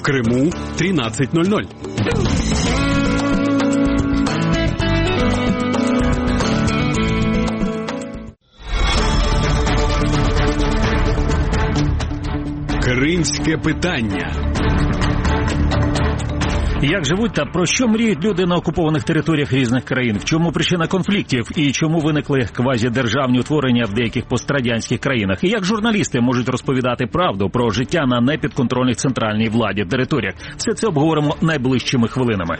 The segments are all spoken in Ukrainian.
Криму 13:00. Кримське питання. Як живуть та про що мріють люди на окупованих територіях різних країн? В чому причина конфліктів і чому виникли квазідержавні утворення в деяких пострадянських країнах? І як журналісти можуть розповідати правду про життя на непідконтрольних центральній владі територіях? Все це обговоримо найближчими хвилинами.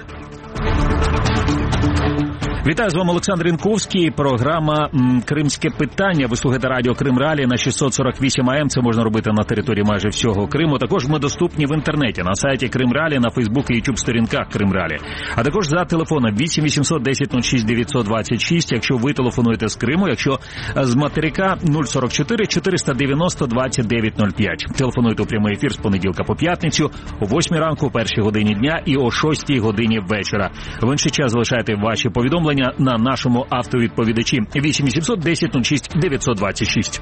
Вітаю, з вами Олександр Інковський, програма «Кримське питання». Ви слухаєте радіо Крим Реалії на 648 АМ. Це можна робити на території майже всього Криму. Також ми доступні в інтернеті, на сайті Крим Реалії, на Фейсбук і Ютуб сторінках Крим Реалії. А також за телефоном 8 800 10 06 926, якщо ви телефонуєте з Криму, якщо з материка 044 490 2905. Телефонуйте у прямий ефір з понеділка по п'ятницю, о 8 ранку, о 1 годині дня і о 6 годині вечора. В інший час залишайте ваші повідомлення на нашому автовідповідачі 8 800 10 06 926.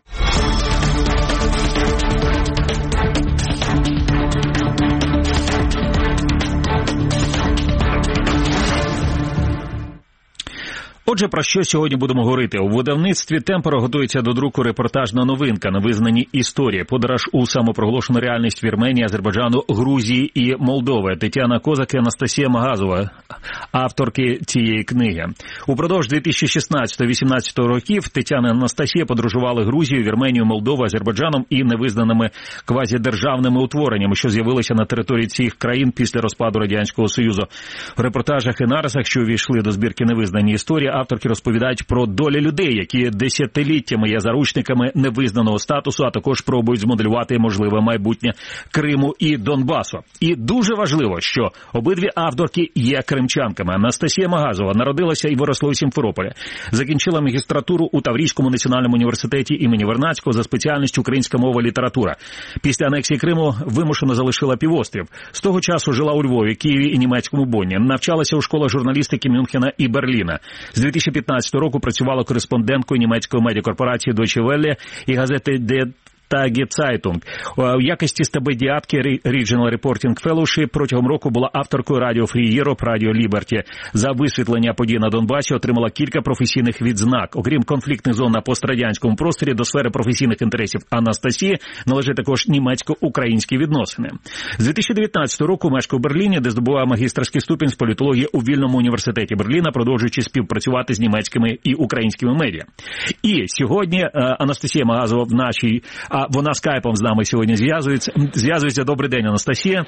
Отже, про що сьогодні будемо говорити? У видавництві «Темпора» готується до друку репортажна новинка «Невизнані історії». Подорож у самопроголошену реальність Вірменії, Азербайджану, Грузії і Молдови. Тетяна Козак і Анастасія Магазова, авторки цієї книги. Упродовж 2016-2018 років Тетяна і Анастасія подорожували Грузією, Вірменією, Молдовою, Азербайджаном і невизнаними квазідержавними утвореннями, що з'явилися на території цих країн після розпаду Радянського Союзу. В репортажах і нарисах, що увійшли до збірки «Невизнані історії», авторки розповідають про долі людей, які десятиліттями є заручниками невизнаного статусу, а також пробують змоделювати можливе майбутнє Криму і Донбасу. І дуже важливо, що обидві авторки є кримчанками. Анастасія Магазова народилася і виросла у Сімферополі. Закінчила магістратуру у Таврійському національному університеті імені Вернадського за спеціальністю українська мова і література. Після анексії Криму вимушено залишила півострів. З того часу жила у Львові, Києві і німецькому Бонні. Навчалася у школах журналістики Мюнхена і Берліна. З 2015 року працювала кореспонденткою німецької медіакорпорації Deutsche Welle і газети «Der Tage-Zeitung». У якості стипендіатки Regional Reporting Fellowship протягом року була авторкою радіо Free Europe, радіо Liberty. За висвітлення подій на Донбасі отримала кілька професійних відзнак. Окрім конфліктних зон на пострадянському просторі, до сфери професійних інтересів Анастасії належать також німецько-українські відносини. З 2019 року мешкає у Берліні, де здобуває магістерський ступінь з політології у Вільному університеті Берліна, продовжуючи співпрацювати з німецькими і українськими медіа. І сьогодні Анастасія Магазова в нашій... Вона скайпом з нами сьогодні зв'язується. Добрий день, Анастасія.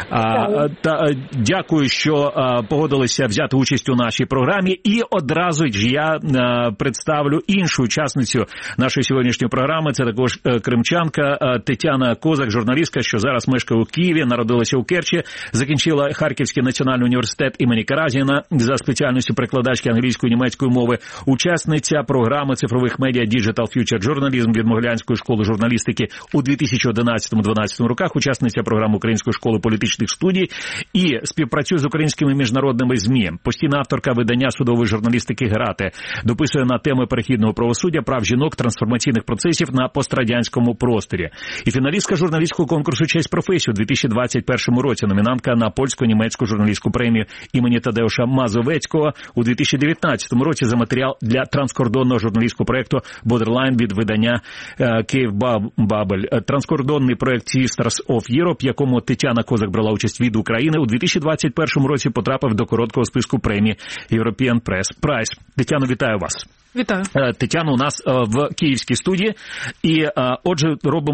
Дякую, що погодилися взяти участь у нашій програмі. І одразу ж я представлю іншу учасницю нашої сьогоднішньої програми. Це також кримчанка Тетяна Козак, журналістка, що зараз мешкає у Києві, народилася у Керчі, закінчила Харківський національний університет імені Каразіна за спеціальністю перекладачки англійської і німецької мови, учасниця програми цифрових медіа Digital Future Journalism від Могилянської школи журналістики у 2011-2012 роках, учасниця програми Української школи політичних студій і співпрацює з українськими міжнародними ЗМІ. Постійна авторка видання судової журналістики «Грати». Дописує на теми перехідного правосуддя, прав жінок, трансформаційних процесів на пострадянському просторі. І фіналістка журналістського конкурсу «Честь професію» у 2021 році, номінантка на польсько-німецьку журналістську премію імені Тадеуша Мазовецького у 2019 році за матеріал для транскордонного журналістського проєкту «Borderline» від видання «Київ Бабель». Транскордонний проєкт Sisters of Europe, в якому Тетяна Козак брала участь від України, у 2021 році потрапив до короткого списку премії European Press Prize. Тетяно, вітаю вас. Вітаю. Тетяно у нас в київській студії. І, отже,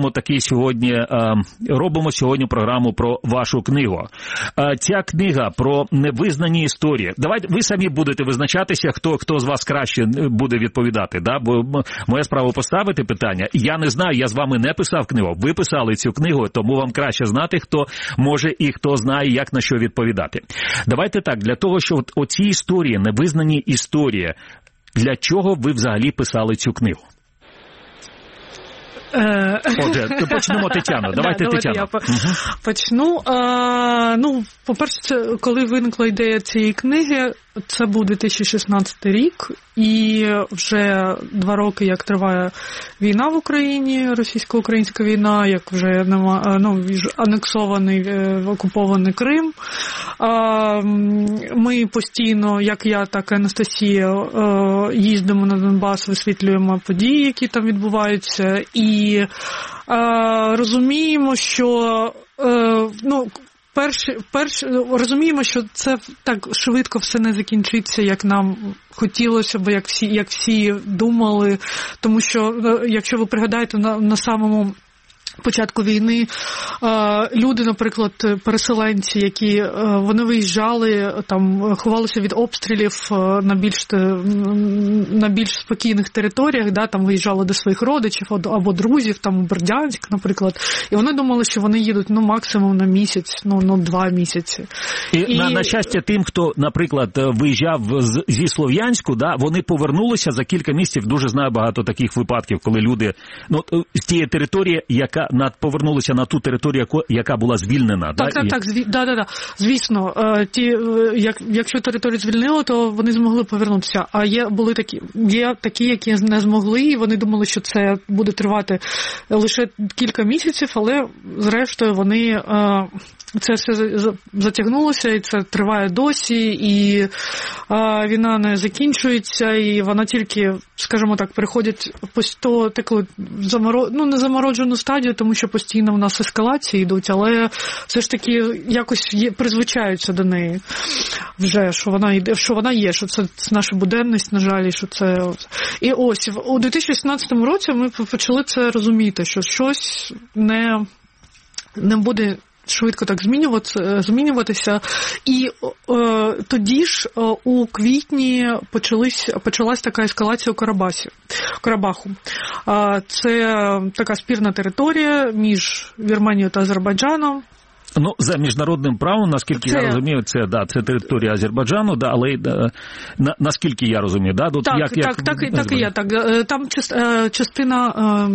робимо сьогодні програму про вашу книгу. Ця книга про невизнані історії. Давайте ви самі будете визначатися, хто з вас краще буде відповідати. Да? Бо моя справа поставити питання. Я не знаю, я з вами не писав книгу. Ви писали цю книгу, тому вам краще знати, хто може і хто знає, як на що відповідати. Давайте так, для того, щоб оці історії, невизнані історії, для чого ви взагалі писали цю книгу? Отже, почнемо Тетяно. Давайте, Тетяно. Я почну. По-перше, коли виникла ідея цієї книги, це був 2016 рік, і вже 2 роки, як триває війна в Україні, російсько-українська війна, як вже анексований, окупований Крим. Ми постійно, як я, так і Анастасія, їздимо на Донбас, висвітлюємо події, які там відбуваються, і розуміємо, що розуміємо, що це так швидко все не закінчиться, як нам хотілося б, як всі думали. Тому що, якщо ви пригадаєте, на самому початку війни люди, наприклад, переселенці, які вони виїжджали, там ховалися від обстрілів на більш спокійних територіях, да, там виїжджали до своїх родичів або друзів, там у Бердянськ, наприклад, і вони думали, що вони їдуть максимум на місяць, 2 місяці. І на щастя тим, хто, наприклад, виїжджав зі Слов'янську, да, вони повернулися за кілька місяців. Дуже знаю багато таких випадків, коли люди з тієї території, яка повернулися на ту територію, яка була звільнена. Так, звісно. Якщо територію звільнили, то вони змогли повернутися. А є такі, які не змогли, і вони думали, що це буде тривати лише кілька місяців, але зрештою вони це все затягнулося, і це триває досі, і війна не закінчується, і вона тільки, скажімо так, переходить по таку не заморожену стадію, тому що постійно в нас ескалації йдуть, але все ж таки якось призвичаються до неї вже, що вона є, що це наша буденність, на жаль, що це... І ось, у 2016 році ми почали це розуміти, що щось не буде швидко так змінюватися. І тоді ж у квітні почалась така ескалація у Карабаху. Це така спірна територія між Вірменією та Азербайджаном. За міжнародним правом, наскільки я розумію, це територія Азербайджану, да, але наскільки я розумію, да? Так і є. Там частина...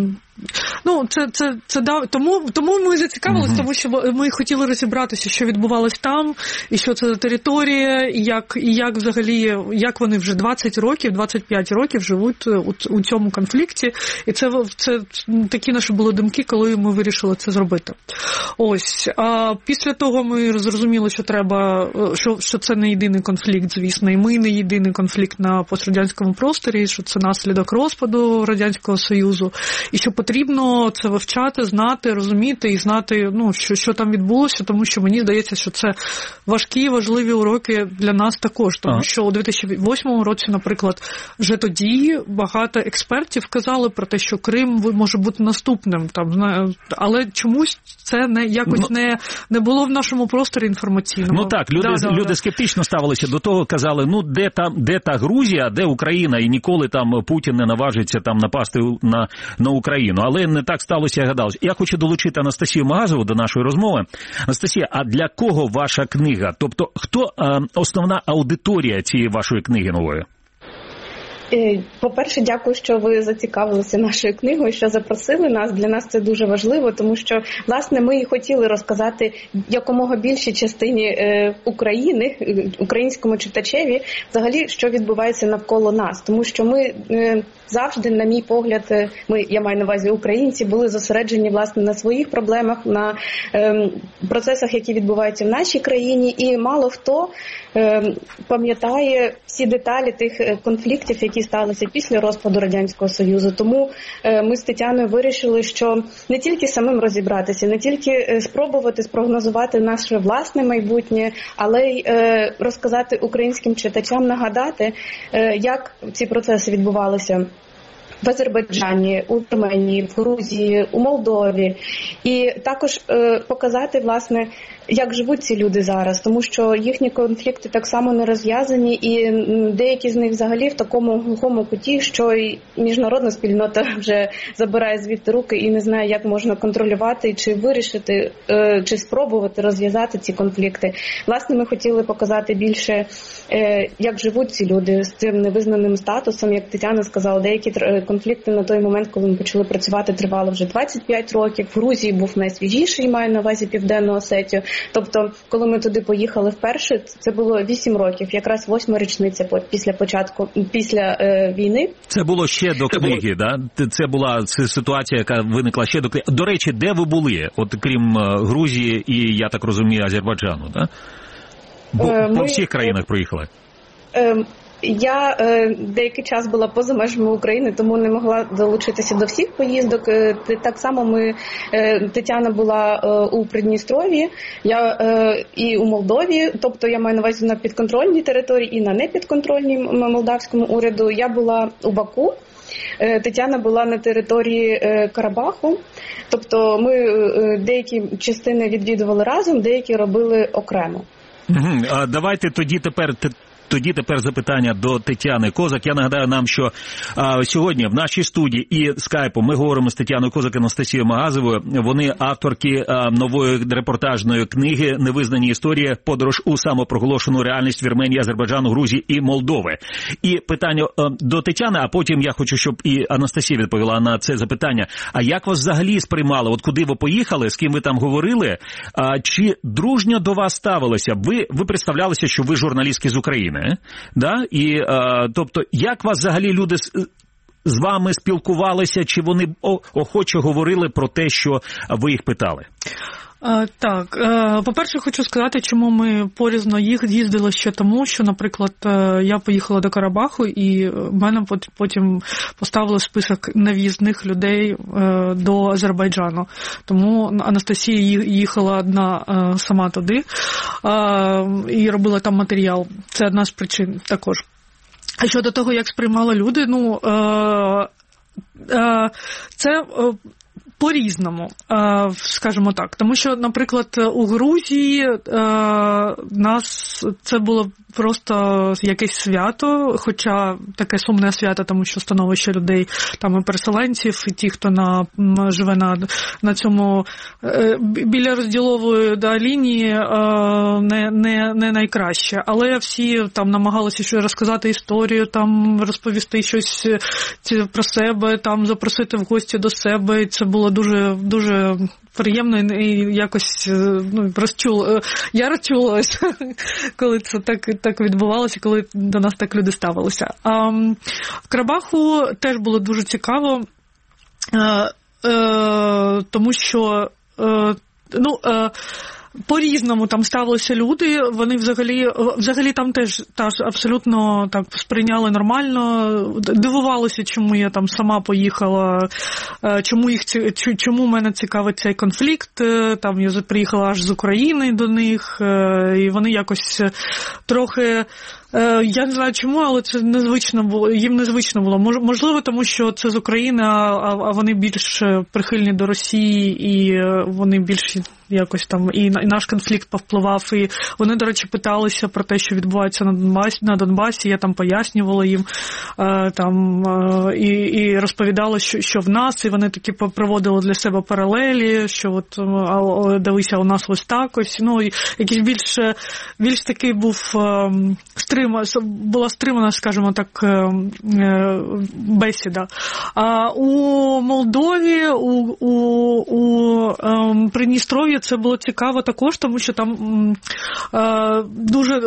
Тому ми зацікавилися, тому що ми хотіли розібратися, що відбувалось там, і що це за територія, і як взагалі, як вони вже 20 років, 25 років живуть у цьому конфлікті. І це такі наші були думки, коли ми вирішили це зробити. Ось. А після того ми зрозуміли, що що це не єдиний конфлікт, звісно, і ми не єдиний конфлікт на пострадянському просторі, що це наслідок розпаду Радянського Союзу, і що потрібно це вивчати, знати, розуміти і знати, що там відбулося, тому що мені здається, що це важкі, важливі уроки для нас також, тому що у 2008 році, наприклад, вже тоді багато експертів казали про те, що Крим може бути наступним, але чомусь це якось не було в нашому просторі інформаційному. Люди скептично ставилися до того, казали, де та Грузія, де Україна, і ніколи там Путін не наважиться там напасти на Україну. Але не так сталося, як гадалось. Я хочу долучити Анастасію Магазову до нашої розмови. Анастасія, а для кого ваша книга? Тобто, хто основна аудиторія цієї вашої книги нової? По-перше, дякую, що ви зацікавилися нашою книгою, що запросили нас. Для нас це дуже важливо, тому що, власне, ми і хотіли розказати якомога більшій частині України, українському читачеві, взагалі, що відбувається навколо нас. Тому що ми завжди, на мій погляд, я маю на увазі українці, були зосереджені, власне, на своїх проблемах, на процесах, які відбуваються в нашій країні, і мало хто пам'ятає всі деталі тих конфліктів, які сталися після розпаду Радянського Союзу. Тому ми з Тетяною вирішили, що не тільки самим розібратися, не тільки спробувати спрогнозувати наше власне майбутнє, але й розказати українським читачам, нагадати, як ці процеси відбувалися в Азербайджані, у Вірменії, в Грузії, у Молдові. І також показати, власне, як живуть ці люди зараз, тому що їхні конфлікти так само не розв'язані, і деякі з них взагалі в такому глухому куті, що і міжнародна спільнота вже забирає звідти руки і не знає, як можна контролювати, чи вирішити, чи спробувати розв'язати ці конфлікти. Власне, ми хотіли показати більше, як живуть ці люди з цим невизнаним статусом, як Тетяна сказала, деякі конфлікти на той момент, коли ми почали працювати, тривали вже 25 років. В Грузії був найсвіжіший, маю на увазі Південну Осетію. Тобто, коли ми туди поїхали вперше, це було 8 років, якраз 8-ма річниця після війни. Це було ще до книги, да? Це була ситуація, яка виникла ще до книги. До речі, де ви були, от крім Грузії і, я так розумію, Азербайджану, да? По всіх країнах проїхали? Я деякий час була поза межами України, тому не могла долучитися до всіх поїздок. Так само Тетяна була у Придністров'ї, я і у Молдові, тобто я маю на увазі на підконтрольній території і на непідконтрольній молдавському уряду. Я була у Баку. Тетяна була на території Карабаху, тобто ми деякі частини відвідували разом, деякі робили окремо. Давайте тоді тепер запитання до Тетяни Козак. Я нагадаю нам, що сьогодні в нашій студії і скайпу ми говоримо з Тетяною Козак і Анастасією Магазовою. Вони авторки нової репортажної книги «Невизнані історії. Подорож у самопроголошену реальність Вірменії, Азербайджану, Грузії і Молдови». І питання до Тетяни, а потім я хочу, щоб і Анастасія відповіла на це запитання. А як вас взагалі сприймали? От куди ви поїхали, з ким ви там говорили? Чи дружньо до вас ставилося? Ви представлялися, що ви журналістки з України. Да? І, тобто, як вас взагалі люди з вами спілкувалися, чи вони охоче говорили про те, що ви їх питали? Так, по-перше, хочу сказати, чому ми порізно їздили ще тому, що, наприклад, я поїхала до Карабаху і в мене потім поставили список нев'їзних людей до Азербайджану. Тому Анастасія їхала одна сама туди і робила там матеріал. Це одна з причин також. А щодо того, як сприймали люди, це по-різному, скажімо так. Тому що, наприклад, у Грузії нас це було просто якесь свято, хоча таке сумне свято, тому що становище людей, там і переселенців, і ті, хто живе на цьому біля розділової лінії, не найкраще. Але всі там намагалися розказати історію, там розповісти щось про себе, там запросити в гості до себе. І це було дуже, дуже приємно і якось я розчулилася, коли це так відбувалося, коли до нас так люди ставилися. В Карабаху теж було дуже цікаво, тому що по-різному там ставилися люди, вони взагалі там теж абсолютно так сприйняли нормально, дивувалися, чому я там сама поїхала, чому мене цікавить цей конфлікт, там я приїхала аж з України до них, і вони якось трохи, я не знаю чому, але це незвично було, їм незвично було. Можливо, тому що це з України, а вони більш прихильні до Росії, і вони більш якось там, і наш конфлікт повпливав, і вони, до речі, питалися про те, що відбувається на Донбасі, я там пояснювала їм, і розповідала, що в нас, і вони такі проводили для себе паралелі, що от дивися, у нас ось так ось, якийсь більш такий була стримана, скажімо так, бесіда. А у Молдові, у Придністров'ї це було цікаво також, тому що там дуже,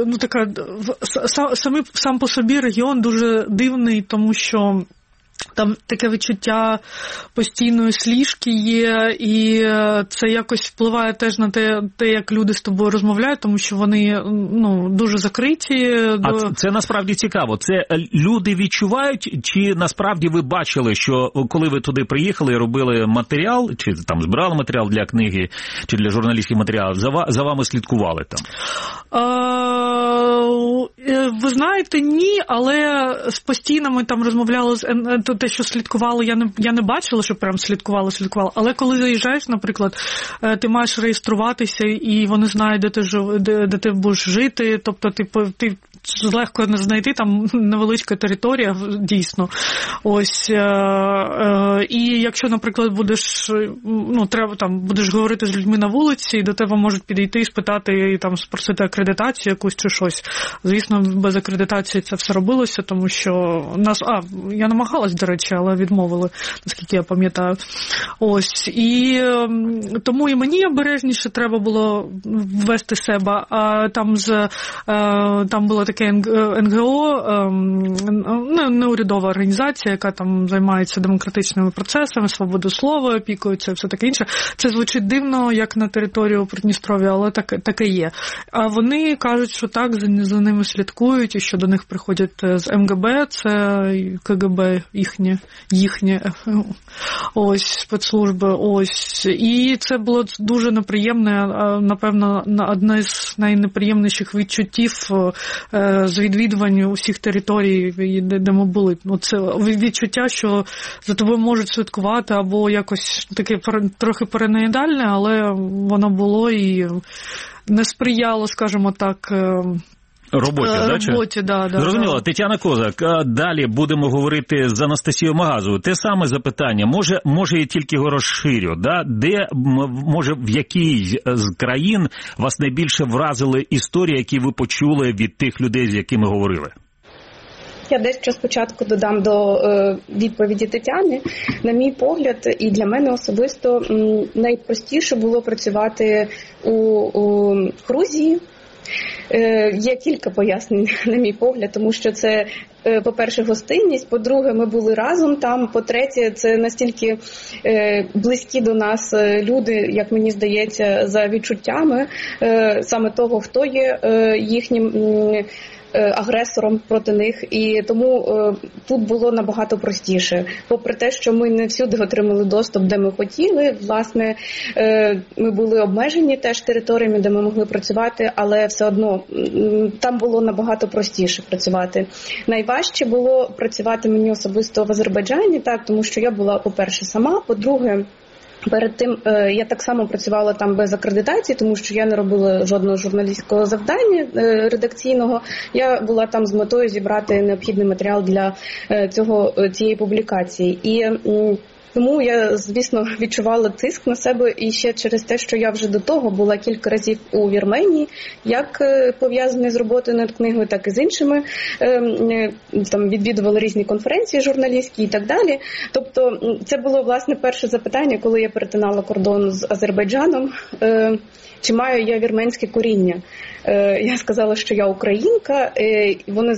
сам по собі регіон дуже дивний, тому що там таке відчуття постійної сліжки є, і це якось впливає теж на те, як люди з тобою розмовляють, тому що вони дуже закриті. А це насправді цікаво. Це люди відчувають, чи насправді ви бачили, що коли ви туди приїхали і робили матеріал, чи там збирали матеріал для книги, чи для журналістських матеріалів, за вами слідкували там? Ви знаєте, ні, але постійно ми там розмовляли те, що слідкували, я не бачила, що прям слідкували, але коли заїжджаєш, наприклад, ти маєш реєструватися, і вони знають, де ти будеш жити, тобто ти легко не знайти, там невеличка територія, дійсно. Ось, і якщо, наприклад, будеш говорити з людьми на вулиці, і до тебе можуть підійти і спитати, і там спросити акредитацію якусь чи щось. Звісно, без акредитації це все робилося, тому що я намагалась, до речі, але відмовили, наскільки я пам'ятаю. Ось, і тому і мені обережніше треба було ввести себе, а там була таке НГО, неурядова організація, яка там займається демократичними процесами, свободу слова, опікується, все таке інше. Це звучить дивно, як на територію Придністров'я, але таке є. А вони кажуть, що так, за ними слідкують, і що до них приходять з МГБ, це КГБ їхнє ось, спецслужби, ось. І це було дуже неприємне, напевно, одне з найнеприємніших відчуттів з відвідувань усіх територій, де ми були. Це відчуття, що за тобою можуть слідкувати, або якось таке трохи параноїдальне, але воно було і не сприяло, скажімо так, роботі, да. Зрозуміло. Тетяна Козак, далі будемо говорити з Анастасією Магазовою. Те саме запитання, може я тільки його розширю, да? В якій з країн вас найбільше вразили історії, які ви почули від тих людей, з якими говорили? Я дещо спочатку додам до відповіді Тетяни. На мій погляд, і для мене особисто найпростіше було працювати у Грузії. Є кілька пояснень, на мій погляд, тому що це, по-перше, гостинність, по-друге, ми були разом там, по-третє, це настільки близькі до нас люди, як мені здається, за відчуттями саме того, хто є їхнім агресором проти них, і тому тут було набагато простіше. Попри те, що ми не всюди отримали доступ, де ми хотіли, власне, ми були обмежені теж територіями, де ми могли працювати, але все одно там було набагато простіше працювати. Найважче було працювати мені особисто в Азербайджані, так, тому що я була, по-перше, сама, по-друге, перед тим я так само працювала там без акредитації, тому що я не робила жодного журналістського завдання редакційного. Я була там з метою зібрати необхідний матеріал для цієї публікації. І тому я, звісно, відчувала тиск на себе і ще через те, що я вже до того була кілька разів у Вірменії, як пов'язані з роботою над книгою, так і з іншими. Там відвідувала різні конференції журналістські і так далі. Тобто це було, власне, перше запитання, коли я перетинала кордон з Азербайджаном. Чи маю я вірменське коріння? Я сказала, що я українка. Вони,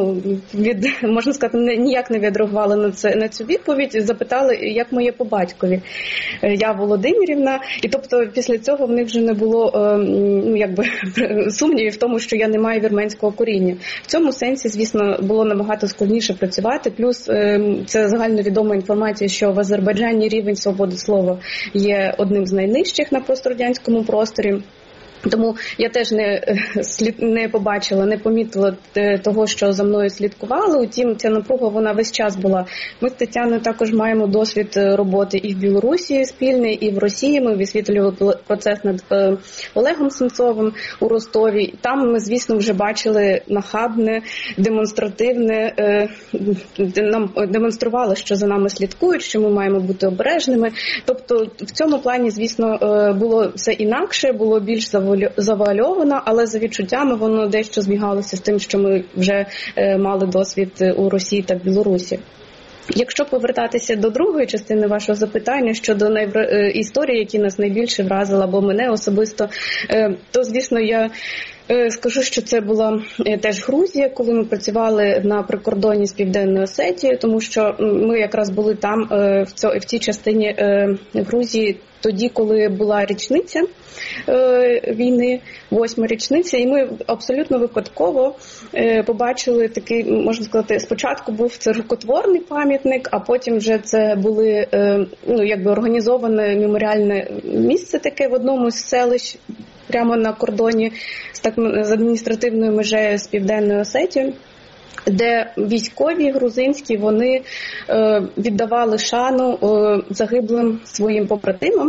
можна сказати, ніяк не відреагували на цю відповідь. Запитали, як моє по батькові. Я Володимирівна. І тобто після цього в них вже не було сумнівів в тому, що я не маю вірменського коріння. В цьому сенсі, звісно, було набагато складніше працювати. Плюс це загальновідома інформація, що в Азербайджані рівень свободи слова є одним з найнижчих на пострадянському просторі. Тому я теж не побачила, не помітила того, що за мною слідкували. Утім, ця напруга, вона весь час була. Ми з Тетяною також маємо досвід роботи і в Білорусі спільний, і в Росії. Ми висвітлювали процес над Олегом Сенцовим у Ростові. Там ми, звісно, вже бачили нахабне, демонстративне, нам демонстрували, що за нами слідкують, що ми маємо бути обережними. Тобто в цьому плані, звісно, було все інакше, було більш завуальовано, але за відчуттями воно дещо збігалося з тим, що ми вже мали досвід у Росії та Білорусі. Якщо повертатися до другої частини вашого запитання щодо історії, які нас найбільше вразили, або мене особисто, то, звісно, я скажу, що це була теж Грузія, коли ми працювали на прикордоні з Південною Осетією, тому що ми якраз були там, в цій частині Грузії, тоді, коли була річниця війни, 8-ма річниця, і ми абсолютно випадково побачили такий, можна сказати, спочатку був це рукотворний пам'ятник, а потім вже це були, організоване меморіальне місце таке в одному з селищ, прямо на кордоні з адміністративною межею з Південною Осетією, де військові грузинські, вони віддавали шану загиблим своїм побратимам.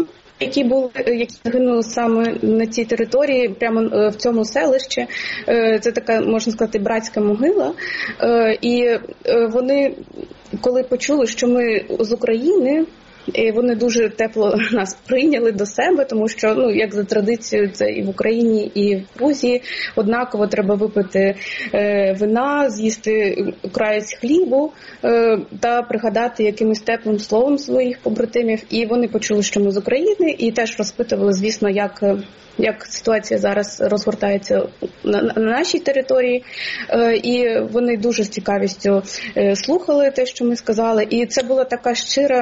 які загинули саме на цій території, прямо в цьому селищі. Це така, можна сказати, братська могила. І вони, коли почули, що ми з України, і вони дуже тепло нас прийняли до себе, тому що, як за традицією, це і в Україні, і в Грузії однаково треба випити вина, з'їсти краєць хлібу та пригадати якимось теплим словом своїх побратимів. І вони почули, що ми з України, і теж розпитували, звісно, як ситуація зараз розгортається на нашій території. І вони дуже з цікавістю слухали те, що ми сказали. І це була така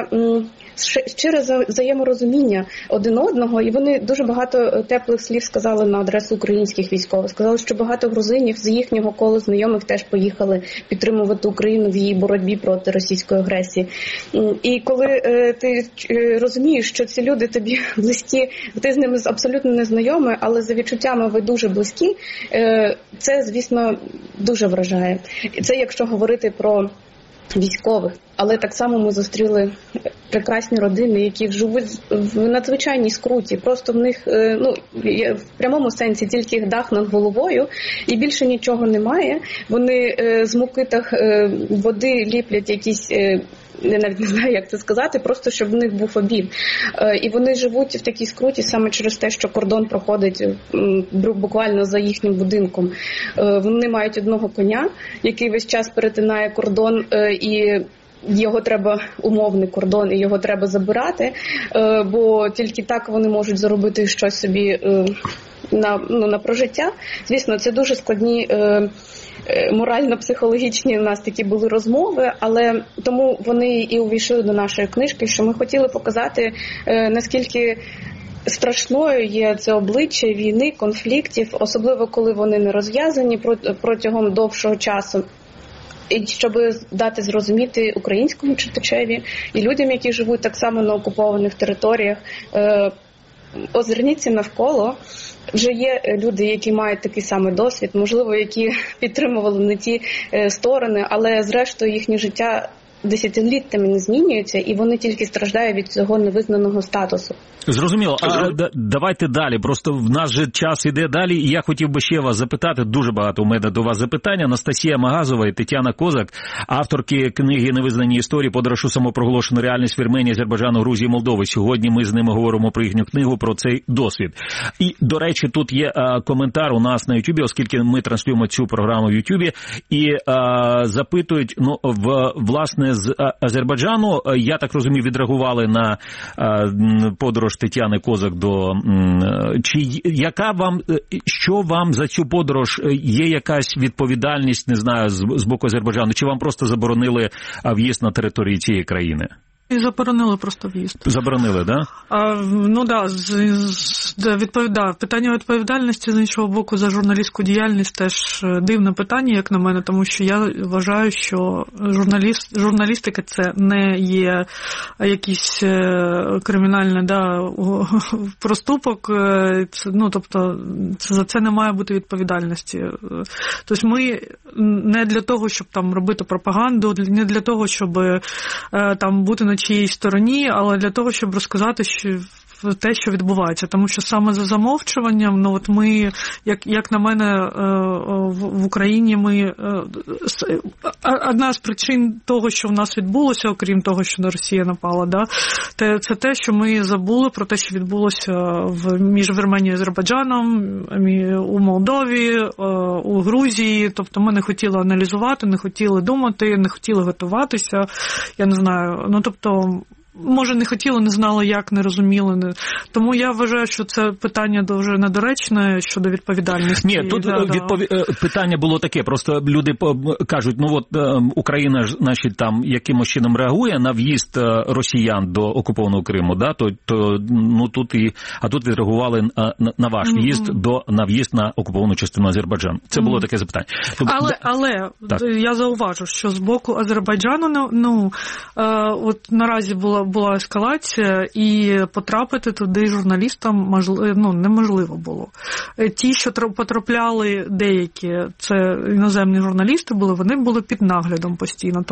щире взаєморозуміння один одного, і вони дуже багато теплих слів сказали на адресу українських військових. Сказали, що багато грузинів з їхнього кола знайомих теж поїхали підтримувати Україну в її боротьбі проти російської агресії. І коли ти розумієш, що ці люди тобі близькі, ти з ними абсолютно не знайомий, але за відчуттями ви дуже близькі, це, звісно, дуже вражає. І це якщо говорити про військових. Але так само ми зустріли прекрасні родини, які живуть в надзвичайній скруті. Просто в них, в прямому сенсі, тільки дах над головою і більше нічого немає. Вони з мукитах води ліплять якісь, я навіть не знаю, як це сказати, просто щоб в них був обід. І вони живуть в такій скруті саме через те, що кордон проходить буквально за їхнім будинком. Вони мають одного коня, який весь час перетинає кордон, і його треба, умовний кордон, і його треба забирати, бо тільки так вони можуть заробити щось собі на прожиття. Звісно, це дуже складні морально-психологічні у нас такі були розмови, але тому вони і увійшли до нашої книжки, що ми хотіли показати, наскільки страшною є це обличчя війни, конфліктів, особливо коли вони не розв'язані протягом довшого часу. І щоб дати зрозуміти українському читачеві і людям, які живуть так само на окупованих територіях, озирніться навколо. Вже є люди, які мають такий самий досвід, можливо, які підтримували не ті сторони, але зрештою їхнє життя десятиліттями не змінюється, і вони тільки страждають від цього невизнаного статусу. Зрозуміло. А давайте далі. Просто в нас же час іде далі, і я хотів би ще вас запитати, дуже багато у мене до вас запитань. Анастасія Магазова і Тетяна Козак, авторки книги «Невизнані історії. Подорож у самопроголошену реальність Вірменії, Азербайджану, Грузії, Молдови». Сьогодні ми з ними говоримо про їхню книгу, про цей досвід. І, до речі, тут є коментар у нас на Ютубі, оскільки ми транслюємо цю програму в Ютубі, і запитують, власне, з Азербайджану, я так розумію, відреагували на подорож Тетяни Козак до... Що вам за цю подорож, є якась відповідальність, не знаю, з боку Азербайджану, чи вам просто заборонили в'їзд на території цієї країни? І заборонили просто в'їзд. Заборонили, да? Питання відповідальності, з іншого боку, за журналістську діяльність теж дивне питання, як на мене, тому що я вважаю, що журналістика це не є якийсь кримінальний проступок, тобто за це не має бути відповідальності. Тобто ми не для того, щоб там робити пропаганду, не для того, щоб там бути на чиїй стороні, але для того, щоб розказати, що те, що відбувається. Тому що саме за замовчуванням, ми, як на мене, в Україні одна з причин того, що в нас відбулося, окрім того, що на Росія напала, це те, що ми забули про те, що відбулося між Вірменією і Азербайджаном, у Молдові, у Грузії. Тобто ми не хотіли аналізувати, не хотіли думати, не хотіли готуватися. Я не знаю, може, не хотіли, не знали, як, не розуміли. Тому я вважаю, що це питання дуже недоречне щодо відповідальності. Ні, тут питання було таке, просто люди кажуть, Україна, значить, там якимось чином реагує на в'їзд росіян до окупованого Криму, тут відреагували на ваш в'їзд, на в'їзд на окуповану частину Азербайджану. Це було таке запитання. Але я зауважу, що з боку Азербайджану, наразі була ескалація, і потрапити туди журналістам неможливо було. Ті, що потрапляли деякі, це іноземні журналісти були, вони були під наглядом постійно.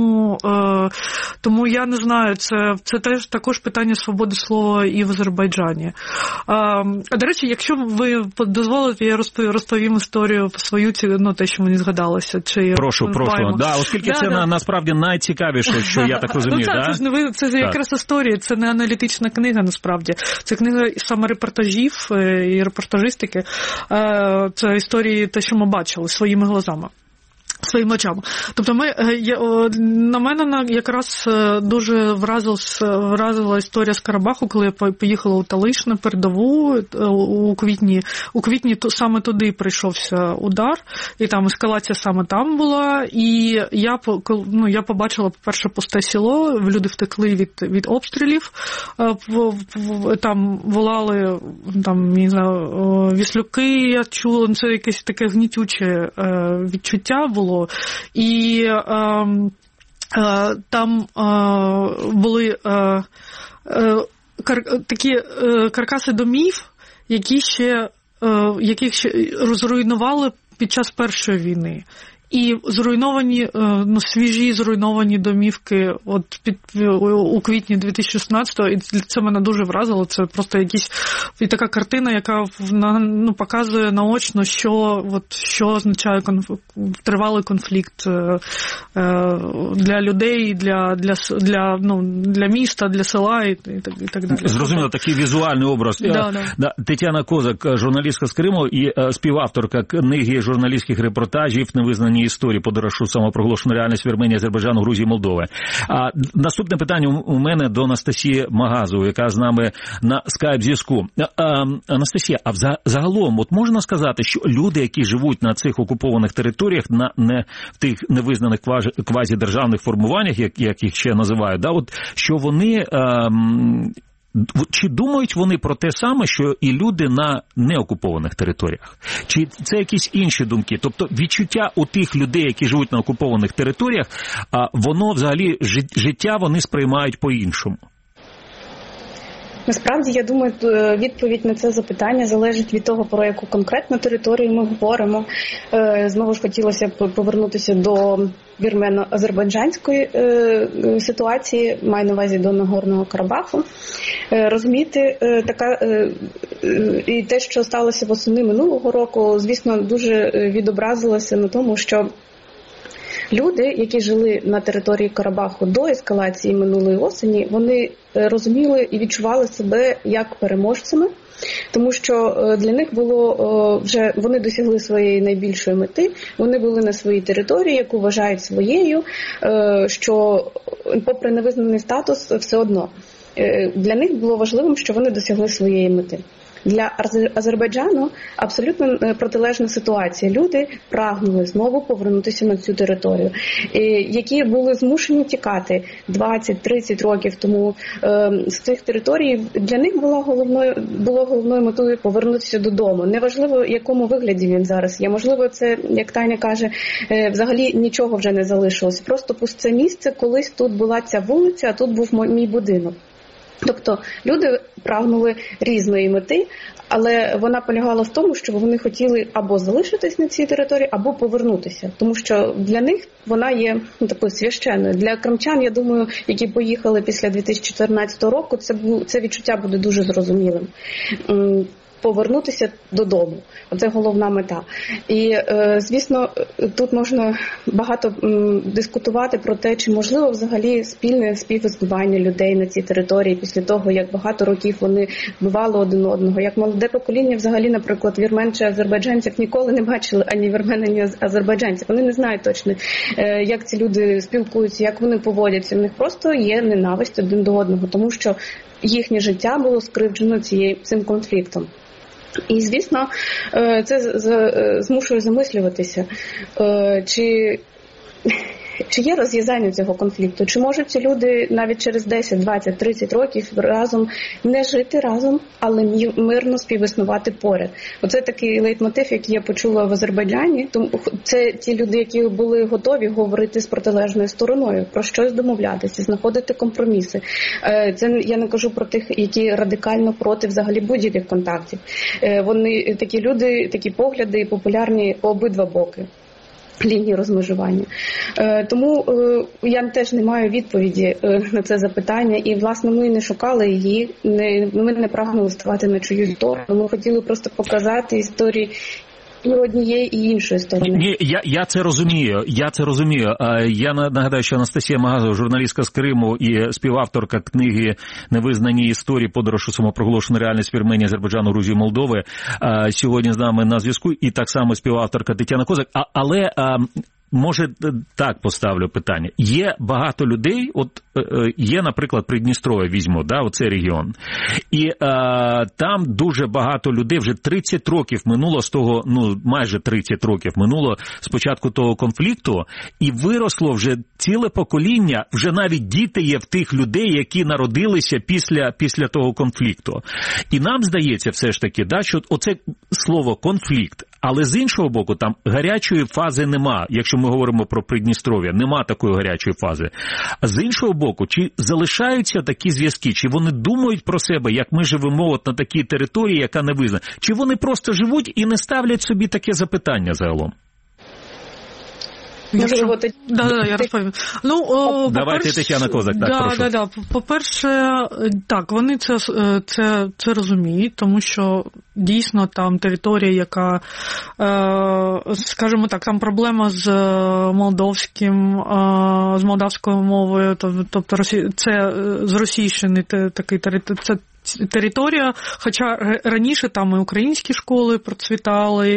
Тому я не знаю, це теж також питання свободи слова і в Азербайджані. До речі, якщо ви дозволите, я розповім історію свою, те, що мені згадалося. Прошу. Да, оскільки це насправді найцікавіше, що я так розумію. Це якраз історія, це не аналітична книга, насправді. Це книга саме репортажів і репортажистики. Це історії, те, що ми бачили своїми глазами. Своїми очами. Тобто на мене якраз дуже вразила історія з Карабаху, коли я поїхала у Талиш на передову у квітні саме туди прийшовся удар, і там ескалація саме там була, і я побачила, по-перше, пусте село, люди втекли від обстрілів, там волали, не знаю, віслюки, я чула, це якесь таке гнітюче відчуття було. І там були такі каркаси домів, яких ще зруйнували під час Першої війни. І зруйновані, свіжі зруйновані домівки у квітні 2016-го, і це мене дуже вразило. Це просто така картина, яка показує наочно, що означає тривалий конфлікт для людей, для міста, для села і так далі. Зрозуміло, такий візуальний образ. Да. Тетяна Козак, журналістка з Криму і співавторка книги журналістських репортажів «Невизнані історії подорожу самопроголошену реальність Вірменії, Азербайджану, Грузії, Молдови». Наступне питання у мене до Анастасії Магазової, яка з нами на скайп-зв'язку. Анастасія, а загалом можна сказати, що люди, які живуть на цих окупованих територіях, в тих невизнаних квазідержавних формуваннях, як їх ще називають, що вони... Чи думають вони про те саме, що і люди на неокупованих територіях? Чи це якісь інші думки? Тобто відчуття у тих людей, які живуть на окупованих територіях, воно взагалі життя вони сприймають по-іншому? Насправді, я думаю, відповідь на це запитання залежить від того, про яку конкретну територію ми говоримо. Знову ж хотілося б повернутися до вірмено-азербайджанської ситуації, маю на увазі до Нагорного Карабаху. Розуміти, і те, що сталося восени минулого року, звісно, дуже відобразилося на тому, що люди, які жили на території Карабаху до ескалації минулої осені, вони розуміли і відчували себе як переможцями, тому що для них було вже, вони досягли своєї найбільшої мети, вони були на своїй території, яку вважають своєю, що попри невизнаний статус все одно. Для них було важливим, що вони досягли своєї мети. Для Азербайджану абсолютно протилежна ситуація. Люди прагнули знову повернутися на цю територію, які були змушені тікати 20-30 років тому з цих територій. Для них було головною метою повернутися додому. Неважливо, в якому вигляді він зараз є. Можливо, це, як Таня каже, взагалі нічого вже не залишилось. Просто пусте місце, колись тут була ця вулиця, а тут був мій будинок. Тобто люди прагнули різної мети, але вона полягала в тому, що вони хотіли або залишитись на цій території, або повернутися. Тому що для них вона є такою священною. Для кримчан, я думаю, які поїхали після 2014 року, це відчуття буде дуже зрозумілим. Повернутися додому. Оце головна мета. І, звісно, тут можна багато дискутувати про те, чи можливо взагалі спільне співіснування людей на цій території після того, як багато років вони вбивали один одного. Як молоде покоління взагалі, наприклад, вірмен чи азербайджанців ніколи не бачили ані вірмен, ані азербайджанців. Вони не знають точно, як ці люди спілкуються, як вони поводяться. В них просто є ненависть один до одного, тому що їхнє життя було скривджено цим конфліктом. І, звісно, це змушує замислюватися, чи Чи є розв'язання цього конфлікту? Чи можуть ці люди навіть через 10, 20, 30 років разом не жити разом, але мирно співіснувати поряд? Оце такий лейтмотив, який я почула в Азербайджані. Це ті люди, які були готові говорити з протилежною стороною, про щось домовлятися, знаходити компроміси. Це я не кажу про тих, які радикально проти взагалі будь-яких контактів. Вони такі люди, такі погляди популярні по обидва боки лінії розмежування. Тому я теж не маю відповіді на це запитання, і, власне, ми не шукали її, ми не прагнули ставати на чиюсь сторону, ми хотіли просто показати історії і однієї, і іншої сторони. Ні, я це розумію. Я нагадаю, що Анастасія Магазова, журналістка з Криму і співавторка книги «Невизнані історії. Подорож у самопроголошену реальність Вірменії, Азербайджану, Грузії, Молдови», сьогодні з нами на зв'язку, і так само співавторка Тетяна Козак. Але може, так поставлю питання. Є багато людей, є, наприклад, Придністров'я, візьму, оцей регіон. І там дуже багато людей, вже 30 років минуло з того, майже 30 років минуло з початку того конфлікту, і виросло вже ціле покоління, вже навіть діти є в тих людей, які народилися після того конфлікту. І нам здається все ж таки, що оце слово «конфлікт», але з іншого боку, там гарячої фази нема, якщо ми говоримо про Придністров'я, нема такої гарячої фази. А з іншого боку, чи залишаються такі зв'язки, чи вони думають про себе, як ми живемо на такій території, яка не визнана, чи вони просто живуть і не ставлять собі таке запитання загалом? Я розповім. Давайте, Тетяна Козак, прошу. По-перше, так, вони це розуміють, тому що дійсно там територія, яка, скажімо так, там проблема з молдавською мовою, тобто це зросійщений такий територія, хоча раніше там і українські школи процвітали,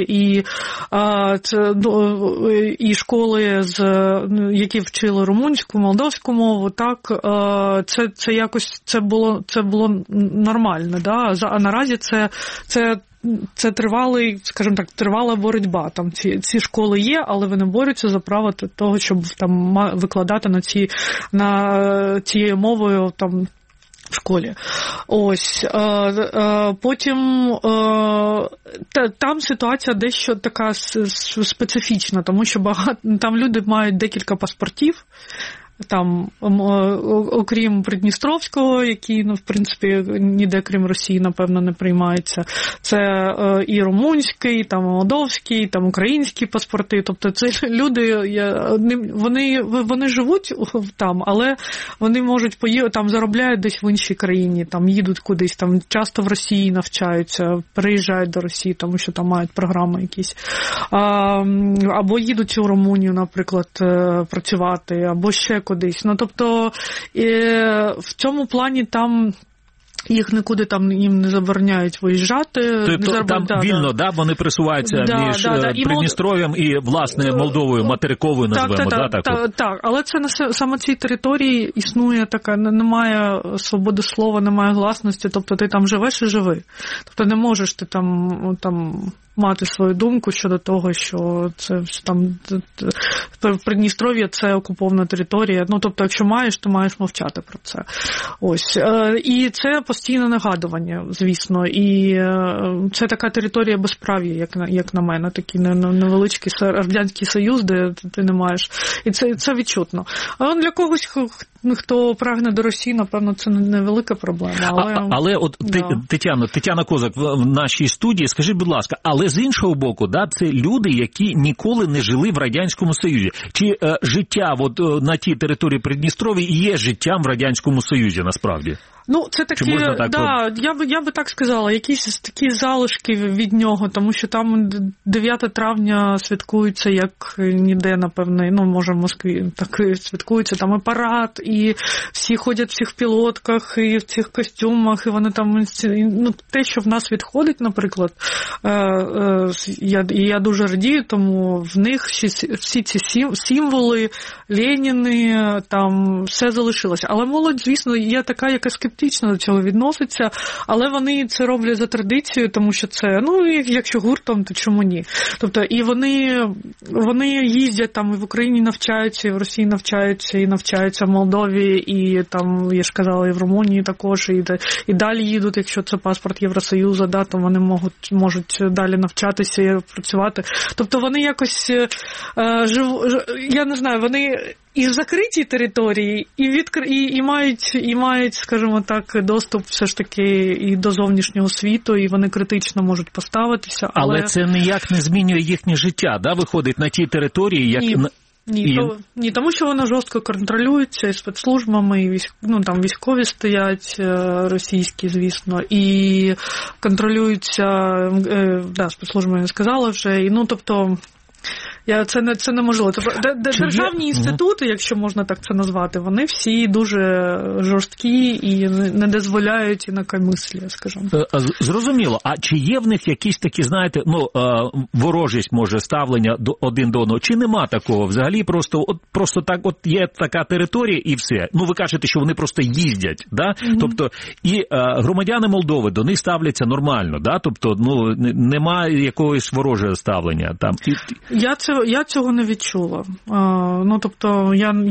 і школи, які вчили румунську, молдовську мову, так, це якось, це було нормально, да? А наразі це тривала боротьба. Там ці школи є, але вони борються за право того, щоб там викладати на цією мовою там в школі. Ось. Потім там ситуація дещо така специфічна, тому що там люди мають декілька паспортів, там, окрім Придністровського, який, в принципі, ніде, крім Росії, напевно, не приймається. Це і румунський, там, молдовський, там, українські паспорти. Тобто це люди, вони живуть там, але вони можуть там заробляють десь в іншій країні, там, їдуть кудись, там, часто в Росії навчаються, переїжджають до Росії, тому що там мають програми якісь. Або їдуть у Румунію, наприклад, працювати, або ще кудись. Тобто в цьому плані там їх нікуди там їм не забороняють виїжджати. Тобто там вільно, вони присуваються між Придністров'ям і, власне, Молдовою, материковою назвемо, так, але це саме цій території існує така, немає свободи слова, немає гласності, тобто ти там живеш і живи. Тобто не можеш ти там мати свою думку щодо того, що це там в Придністров'ї це окупована територія. Тобто, якщо маєш, то маєш мовчати про це. Ось. І це постійне нагадування, звісно. І це така територія безправ'я, як на мене, такий невеличкий Радянський Союз, де ти не маєш. І це відчутно. А для когось, хто прагне до Росії, напевно, це невелика проблема. Але от, Тетяна Козак в нашій студії, скажіть, будь ласка, але з іншого боку, це люди, які ніколи не жили в Радянському Союзі. Чи життя на тій території Придністров'я є життям в Радянському Союзі, насправді? Це такі, я би так сказала, якісь такі залишки від нього, тому що там 9 травня святкується, як ніде, напевно, може в Москві так святкується, там і парад, і всі ходять в цих пілотках, і в цих костюмах, і вони там, те, що в нас відходить, наприклад, я дуже радію, тому в них всі ці символи, Леніни, там все залишилося. Але молодь, звісно, є така, яка скептично до цього відносяться, але вони це роблять за традицією, тому що це, якщо гуртом, то чому ні? Тобто, і вони їздять там і в Україні навчаються, і в Росії навчаються, і навчаються в Молдові, і там, я ж казала, і в Румунії також, і далі їдуть, якщо це паспорт Євросоюзу, да, то вони можуть далі навчатися і працювати. Тобто вони якось я не знаю, вони і в закритій території, і мають, скажімо так, доступ все ж таки і до зовнішнього світу, і вони критично можуть поставитися. Але це ніяк не змінює їхнє життя, да, виходить на тій території, як... Ні, тому що воно жорстко контролюється і спецслужбами, і там військові стоять, російські, звісно, і контролюються, спецслужбами я сказала вже, і тобто... Це неможливо. Державні інститути, якщо можна так це назвати, вони всі дуже жорсткі і не дозволяють інакомислія, скажімо. Зрозуміло. А чи є в них якісь такі, знаєте, ворожість, може, ставлення один до одного? Чи нема такого? Взагалі просто так, є така територія і все. Ви кажете, що вони просто їздять, да? Mm-hmm. Тобто, і громадяни Молдови до них ставляться нормально, да? Тобто, немає якогось ворожого ставлення там. Я цього не відчула. Тобто,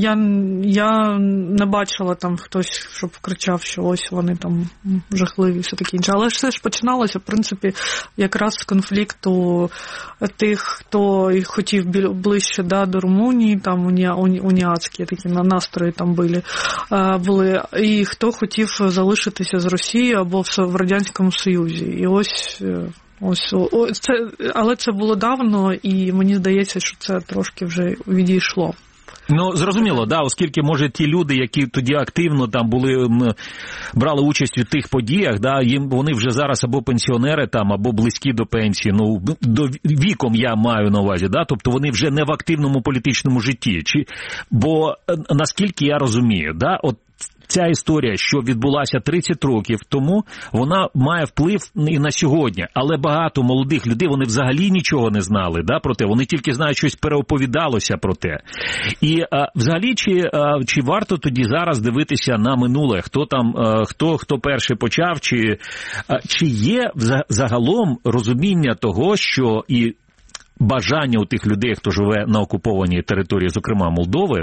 я не бачила там хтось, щоб кричав, що ось вони там жахливі, все таке інше. Але все ж починалося, в принципі, якраз з конфлікту тих, хто хотів ближче до Румунії, там уніатські такі настрої там були, і хто хотів залишитися з Росією або в Радянському Союзі. І ось це, але це було давно, і мені здається, що це трошки вже відійшло. Зрозуміло, да, оскільки, може, ті люди, які тоді активно там брали участь у тих подіях, да, вони вже зараз або пенсіонери там, або близькі до пенсії, до віком я маю на увазі, да, тобто вони вже не в активному політичному житті. Бо, наскільки я розумію, да, ця історія, що відбулася 30 років тому, вона має вплив і на сьогодні. Але багато молодих людей, вони взагалі нічого не знали, да, про те. Вони тільки знають, щось переоповідалося про те. І взагалі, чи варто тоді зараз дивитися на минуле? Хто перший почав? Чи є загалом розуміння того, що і бажання у тих людей, хто живе на окупованій території, зокрема Молдови,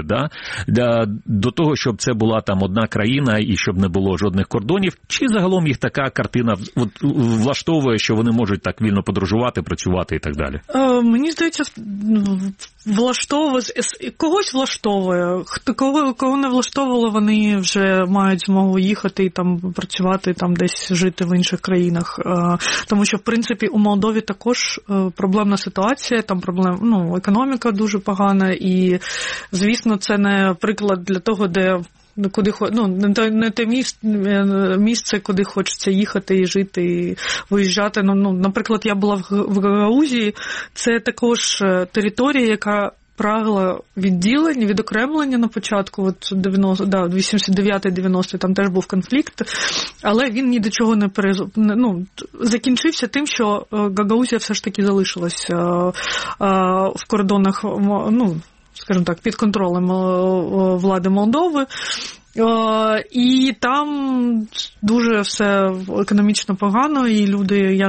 до того, щоб це була там одна країна і щоб не було жодних кордонів, чи загалом їх така картина влаштовує, що вони можуть так вільно подорожувати, працювати і так далі? Мені здається, когось влаштовує. Кого не влаштовувало, вони вже мають змогу їхати і там працювати, там десь жити в інших країнах. Тому що, в принципі, у Молдові також проблемна ситуація, там економіка дуже погана, і, звісно, це не приклад для того, не те місце, куди хочеться їхати і жити, і виїжджати. Наприклад, я була в Гагаузії, це також територія, яка прагла відокремлення на початку, 89-90, там теж був конфлікт, але він ні до чого не закінчився тим, що Гагаузія все ж таки залишилась в кордонах, скажімо так, під контролем влади Молдови. І там дуже все економічно погано, і люди,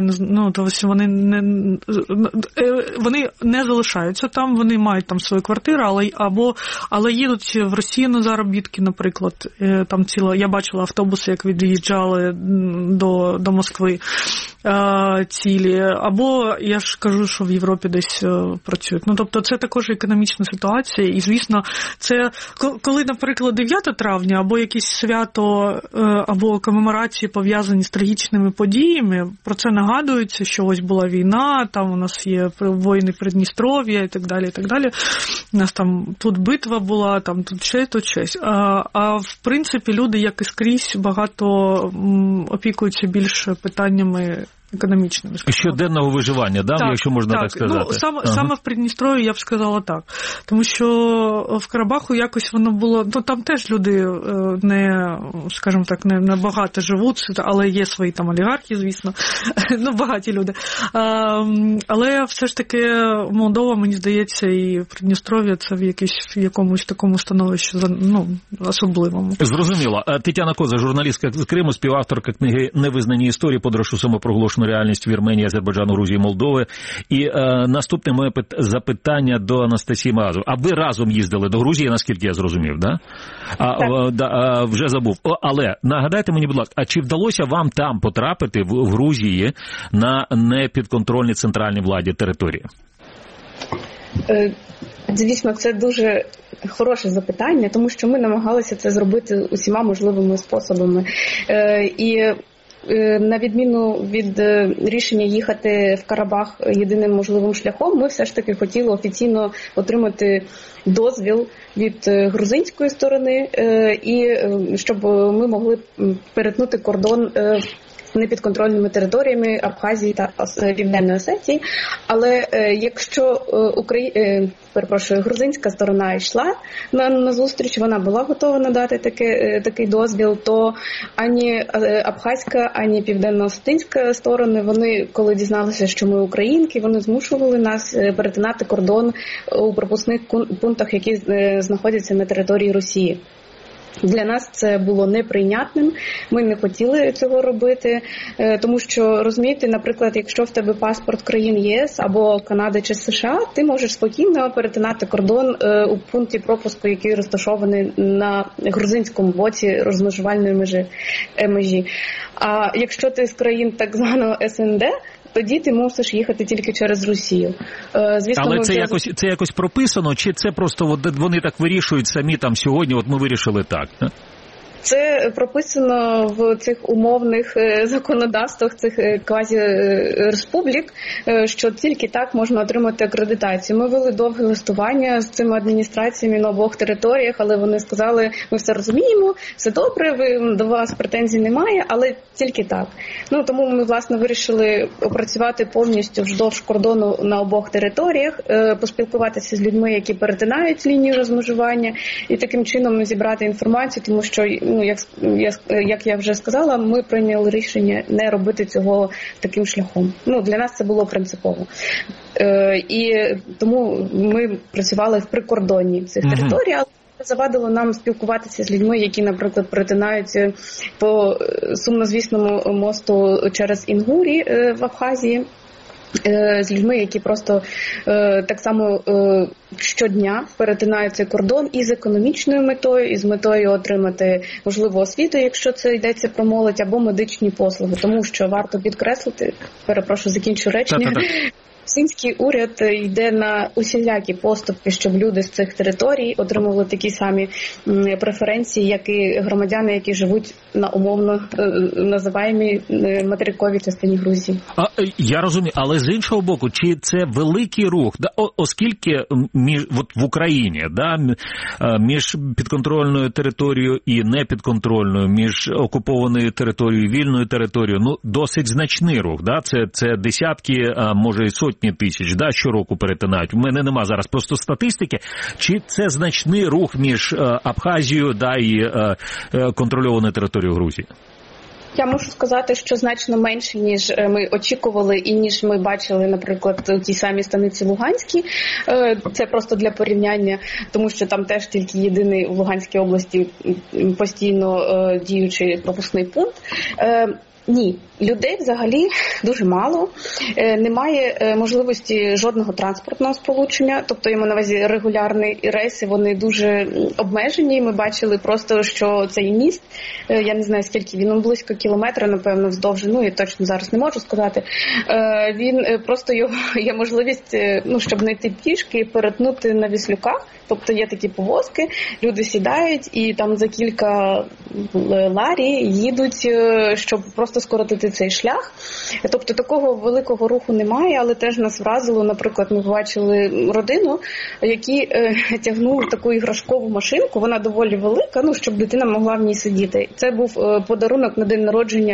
вони не залишаються там, вони мають там свої квартири, але їдуть в Росію на заробітки, наприклад. Там я бачила автобуси, як від'їжджали до Москви цілі, або я ж кажу, що в Європі десь працюють. Тобто це також економічна ситуація, і, звісно, це коли, наприклад, 9 травня або якісь свято, або комеморації пов'язані з трагічними подіями, про це нагадується, що ось була війна, там у нас є воїни Придністров'я і так далі, і так далі. У нас там тут битва була, там тут щось. А в принципі люди, як і скрізь, багато опікуються більше питаннями економічними. Щоденного виживання, да? Так, якщо можна так сказати. Ну, саме в Придністров'ї я б сказала так. Тому що в Карабаху якось воно було, ну там теж люди не, скажімо так, не багато живуть, але є свої там олігархи, звісно, ну багаті люди. Але все ж таки Молдова, мені здається, і Придністров'я це в якомусь такому становищі, ну, особливому. Зрозуміло. Тетяна Коза, журналістка з Криму, співавторка книги «Невизнані історії. Подорож у самопроголошену реальність Вірменії, Азербайджану, Грузії, Молдови». І наступне моє запитання до Анастасії Магазу. А ви разом їздили до Грузії, наскільки я зрозумів, да? Вже забув. Але нагадайте мені, будь ласка, а чи вдалося вам там потрапити в Грузії на непідконтрольній центральній владі території? Звісно, це дуже хороше запитання, тому що ми намагалися це зробити усіма можливими способами. І на відміну від рішення їхати в Карабах єдиним можливим шляхом, ми все ж таки хотіли офіційно отримати дозвіл від грузинської сторони, і щоб ми могли перетнути кордон непідконтрольними територіями Абхазії та Південної Осетії. Але якщо грузинська сторона йшла на зустріч, вона була готова надати такий дозвіл, то ані абхазька, ані південно-осетинська сторони, вони, коли дізналися, що ми українки, вони змушували нас перетинати кордон у пропускних пунктах, які знаходяться на території Росії. Для нас це було неприйнятним, ми не хотіли цього робити, тому що, розумієте, наприклад, якщо в тебе паспорт країн єС або Канади чи США, ти можеш спокійно перетинати кордон у пункті пропуску, який розташований на грузинському боці розмежувальної межі. А якщо ти з країн так званого СНД, тоді ти мусиш їхати тільки через Росію. Звісно, але це якось прописано, чи це просто вони так вирішують самі там сьогодні, от ми вирішили так? Це прописано в цих умовних законодавствах цих квазі-республік, що тільки так можна отримати акредитацію. Ми вели довге листування з цими адміністраціями на обох територіях, але вони сказали, ми все розуміємо, все добре, до вас претензій немає, але тільки так. Ну, тому ми, власне, вирішили опрацювати повністю вздовж кордону на обох територіях, поспілкуватися з людьми, які перетинають лінію розмежування, і таким чином зібрати інформацію, тому що, як я вже сказала, ми прийняли рішення не робити цього таким шляхом. Ну, для нас це було принципово. І тому ми працювали в прикордонні цих територій, але завадило нам спілкуватися з людьми, які, наприклад, перетинають по сумнозвісному мосту через Інгурі в Абхазії, з людьми, які просто так само щодня перетинають цей кордон і з економічною метою, і з метою отримати, можливо, освіту, якщо це йдеться про молодь, або медичні послуги. Тому що варто підкреслити, закінчу речення, Російський уряд йде на усілякі поступки, щоб люди з цих територій отримували такі самі преференції, як і громадяни, які живуть на умовно називаємій материковій частині Грузії. Я розумію, але з іншого боку, чи це великий рух, оскільки в Україні, між підконтрольною територією і непідконтрольною, між окупованою територією і вільною територією, досить значний рух, це десятки, може і сотні тисяч, щороку перетинають. У мене нема зараз просто статистики. Чи це значний рух між Абхазією і контрольованою територією Грузії? Я можу сказати, що значно менше, ніж ми очікували і ніж ми бачили, наприклад, у тій самій станиці Луганській. Це просто для порівняння, тому що там теж тільки єдиний у Луганській області постійно діючий пропускний пункт. Ні, людей взагалі дуже мало, немає можливості жодного транспортного сполучення, тобто, я маю на увазі регулярні рейси, вони дуже обмежені, ми бачили просто, що цей міст, я не знаю скільки, він близько кілометра, напевно, вздовж, я точно зараз не можу сказати, він просто є можливість, щоб не йти пішки, перетнути на віслюках, тобто є такі повозки, люди сідають і там за кілька ларі їдуть, щоб просто скоротити цей шлях. Тобто такого великого руху немає, але теж нас вразило, наприклад, ми бачили родину, які тягнули таку іграшкову машинку, вона доволі велика, щоб дитина могла в ній сидіти. Це був подарунок на день народження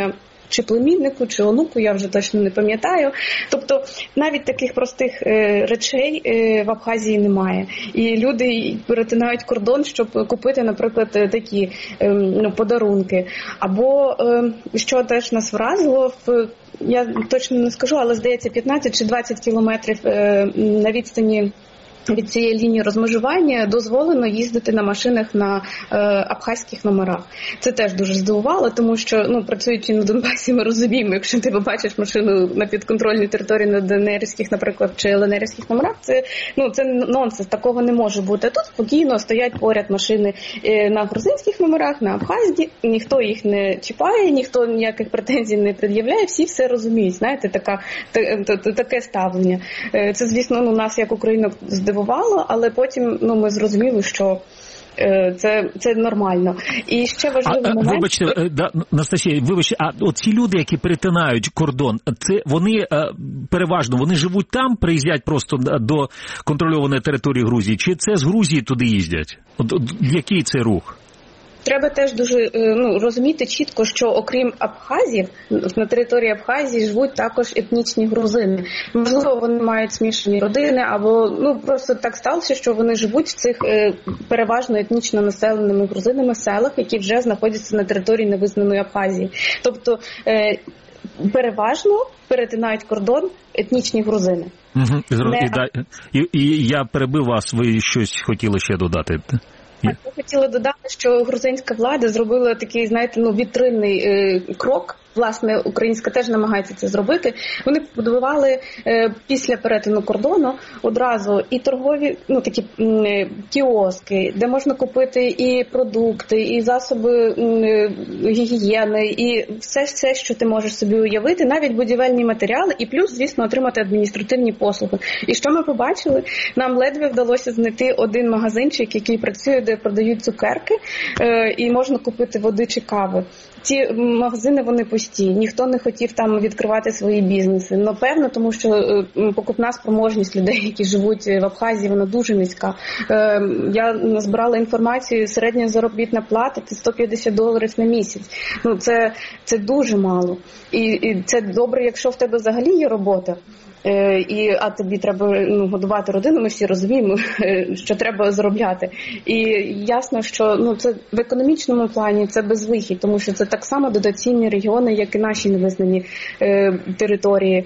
чи племіннику, чи онуку, я вже точно не пам'ятаю. Тобто навіть таких простих речей в Абхазії немає. І люди перетинають кордон, щоб купити, наприклад, такі подарунки. Або, що теж нас вразило, я точно не скажу, але здається 15 чи 20 кілометрів на відстані від цієї лінії розмежування дозволено їздити на машинах на абхазьких номерах. Це теж дуже здивувало, тому що, працюючи на Донбасі, ми розуміємо, якщо ти побачиш машину на підконтрольній території на ДНРівських, наприклад, чи ЛНРівських номерах, це нонсенс, такого не може бути. А тут спокійно стоять поряд машини на грузинських номерах, на абхазьких, ніхто їх не чіпає, ніхто ніяких претензій не пред'являє, всі все розуміють, знаєте, таке ставлення. Це, звісно, нас як українок здивувало, але потім ми зрозуміли, що це нормально. І ще важливий момент... Вибачте, Настасія, а оці люди, які перетинають кордон, це вони переважно, вони живуть там, приїздять просто до контрольованої території Грузії, чи це з Грузії туди їздять? Який це рух? Треба теж дуже розуміти чітко, що окрім абхазів, на території Абхазії живуть також етнічні грузини. Можливо, вони мають смішані родини, або просто так сталося, що вони живуть в цих переважно етнічно населеними грузинами селах, які вже знаходяться на території невизнаної Абхазії. Тобто переважно перетинають кордон етнічні грузини. І я перебив вас, ви щось хотіли ще додати? Я хотіла додати, що грузинська влада зробила такий, вітринний крок. Власне, українська теж намагається це зробити. Вони побудували після перетину кордону одразу і торгові, такі кіоски, де можна купити і продукти, і засоби гігієни, і все, що ти можеш собі уявити, навіть будівельні матеріали, і плюс, звісно, отримати адміністративні послуги. І що ми побачили? Нам ледве вдалося знайти один магазинчик, який працює, де продають цукерки, і можна купити води чи кави. Ці магазини, вони пусті. Ніхто не хотів там відкривати свої бізнеси. Напевно, тому що покупна спроможність людей, які живуть в Абхазії, вона дуже низька. Я збирала інформацію, середня заробітна плата – це $150 на місяць. Це дуже мало. І це добре, якщо в тебе взагалі є робота. А тобі треба годувати родину, ми всі розуміємо, що треба заробляти. І ясно, що це в економічному плані це безвихідь, тому що це так само дотаційні регіони, як і наші невизнані території.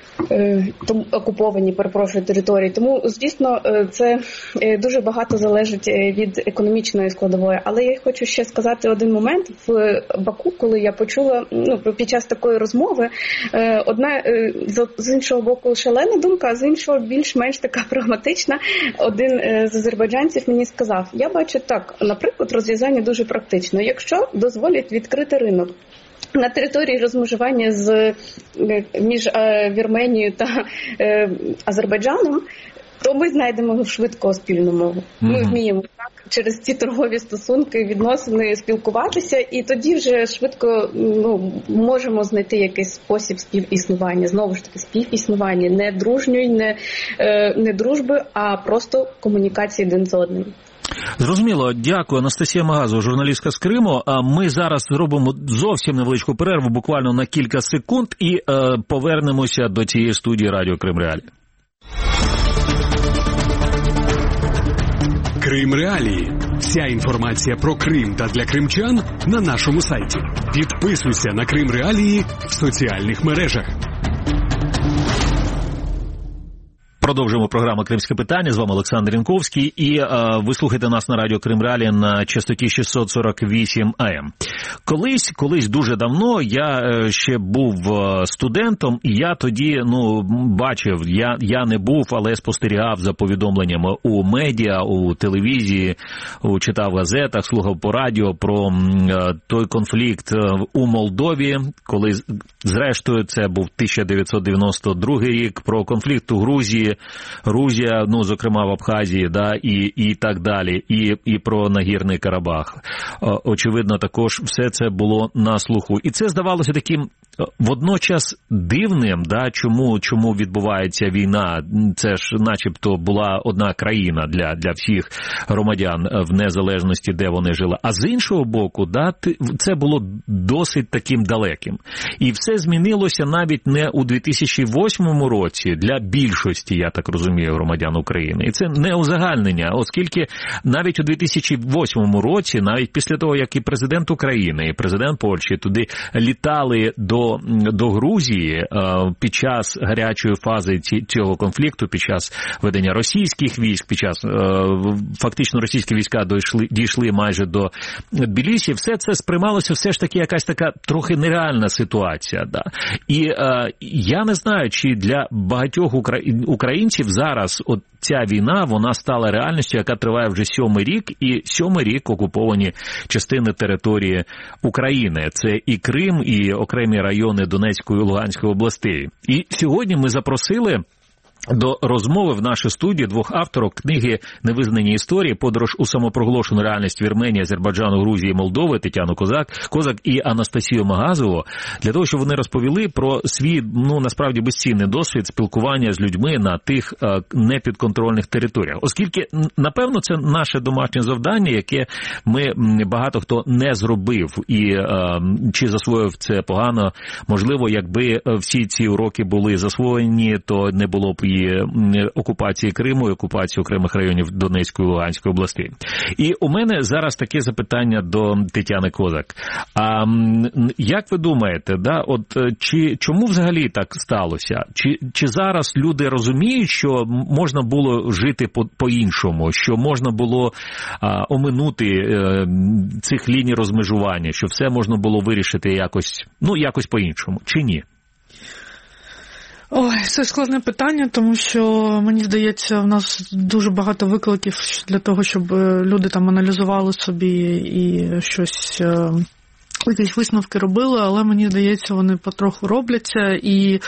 Окуповані, території. Тому, звісно, це дуже багато залежить від економічної складової. Але я хочу ще сказати один момент. В Баку, коли я почула, під час такої розмови, одна з іншого боку шалена думка, а з іншого більш-менш така прагматична. Один з азербайджанців мені сказав, я бачу так, наприклад, розв'язання дуже практично. Якщо дозволять відкрити ринок на території розмежування між Вірменією та Азербайджаном, то ми знайдемо швидко спільну мову. Ми вміємо так через ці торгові стосунки, відносини спілкуватися, і тоді вже швидко можемо знайти якийсь спосіб співіснування. Знову ж таки, співіснування не дружньої, не дружби, а просто комунікації один з одним. Зрозуміло. Дякую. Анастасія Магазова, журналістка з Криму. Ми зараз зробимо зовсім невеличку перерву, буквально на кілька секунд, і повернемося до цієї студії Радіо Крим Реалії. Крим Реалії. Вся інформація про Крим та для кримчан на нашому сайті. Підписуйся на Крим Реалії в соціальних мережах. Продовжуємо програму «Кримське питання». З вами Олександр Янковський. І ви слухаєте нас на радіо Крим Реалії на частоті 648 АМ. Колись дуже давно я ще був студентом, і я тоді бачив, я не був, але спостерігав за повідомленнями у медіа, у телевізії, читав в газетах, слухав по радіо про той конфлікт у Молдові, коли, зрештою, це був 1992 рік, про конфлікт у Грузії, Грузія, ну, зокрема в Абхазії, да, і так далі, і про Нагірний Карабах. Очевидно, також все це було на слуху. І це здавалося таким водночас дивним, да, чому відбувається війна. Це ж начебто була одна країна для всіх громадян в незалежності, де вони жили. А з іншого боку, да, це було досить таким далеким. І все змінилося навіть не у 2008 році для більшості, я так розумію, громадян України. І це не узагальнення, оскільки навіть у 2008 році, навіть після того, як і президент України, і президент Польщі туди літали до Грузії під час гарячої фази цього конфлікту, під час ведення російських військ, під час фактично російські війська дійшли майже до Тбілісі, все це сприймалося все ж таки якась така трохи нереальна ситуація. Да. І я не знаю, чи для багатьох українців зараз от ця війна, вона стала реальністю, яка триває вже 7-й рік, і 7-й рік окуповані частини території України. Це і Крим, і окремі райони Донецької і Луганської областей. І сьогодні ми запросили до розмови в нашій студії двох авторок книги «Невизнані історії. Подорож у самопроголошену реальність Вірменії, Азербайджану, Грузії, Молдови» Тетяну Козак і Анастасію Магазову, для того, щоб вони розповіли про свій, ну, насправді безцінний досвід спілкування з людьми на тих непідконтрольних територіях. Оскільки, напевно, це наше домашнє завдання, яке багато хто не зробив і чи засвоїв це погано. Можливо, якби всі ці уроки були засвоєні, то не було б і окупації Криму, і окупації окремих районів Донецької і Луганської областей. І у мене зараз таке запитання до Тетяни Козак. А як ви думаєте, да, от чому взагалі так сталося? Чи зараз люди розуміють, що можна було жити по-іншому, що можна було оминути цих ліній розмежування, що все можна було вирішити якось по-іншому, чи ні? Ой, це складне питання, тому що, мені здається, в нас дуже багато викликів для того, щоб люди там аналізували собі і щось, якісь висновки робили, але мені здається, вони потроху робляться, і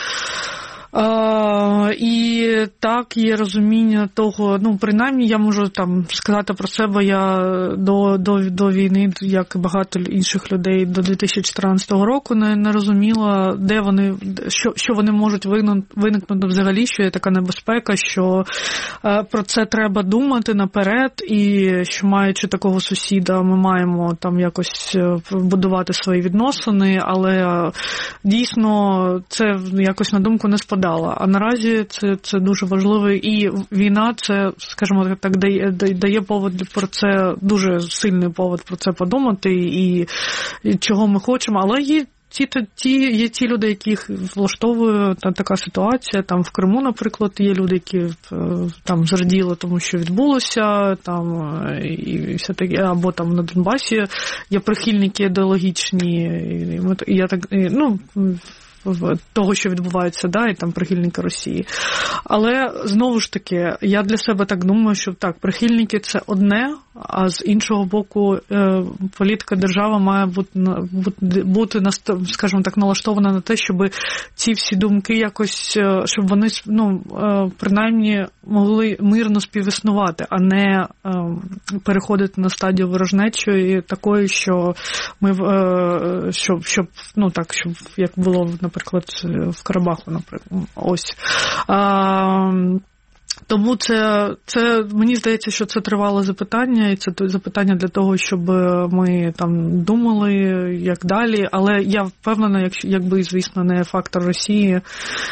так, є розуміння того, ну, принаймні, я можу там сказати про себе, я до війни, як і багато інших людей, до 2014 року не розуміла, де вони, що вони можуть виникнути взагалі, що є така небезпека, що про це треба думати наперед, і що, маючи такого сусіда, ми маємо там якось будувати свої відносини, але дійсно це якось на думку не спадає. А наразі це дуже важливо, і війна це, скажімо так, дає повод про це, дуже сильний повод про це подумати, і чого ми хочемо, але є ті люди, яких влаштовує така ситуація. Там в Криму, наприклад, є люди, які там зраділи тому, що відбулося, там і все таке, або там на Донбасі є прихильники ідеологічні, того, що відбувається, да, і там прихильники Росії. Але, знову ж таки, я для себе так думаю, що так, прихильники – це одне, а з іншого боку, політика держави має бути, скажімо так, налаштована на те, щоб ці всі думки якось, щоб вони, принаймні, могли мирно співіснувати, а не переходити на стадію ворожнечої такої, що ми, щоб як було, наприклад, в Карабаху, наприклад, ось. Тому це, мені здається, що це тривале запитання, і це запитання для того, щоб ми там думали, як далі, але я впевнена, якби, звісно, не фактор Росії,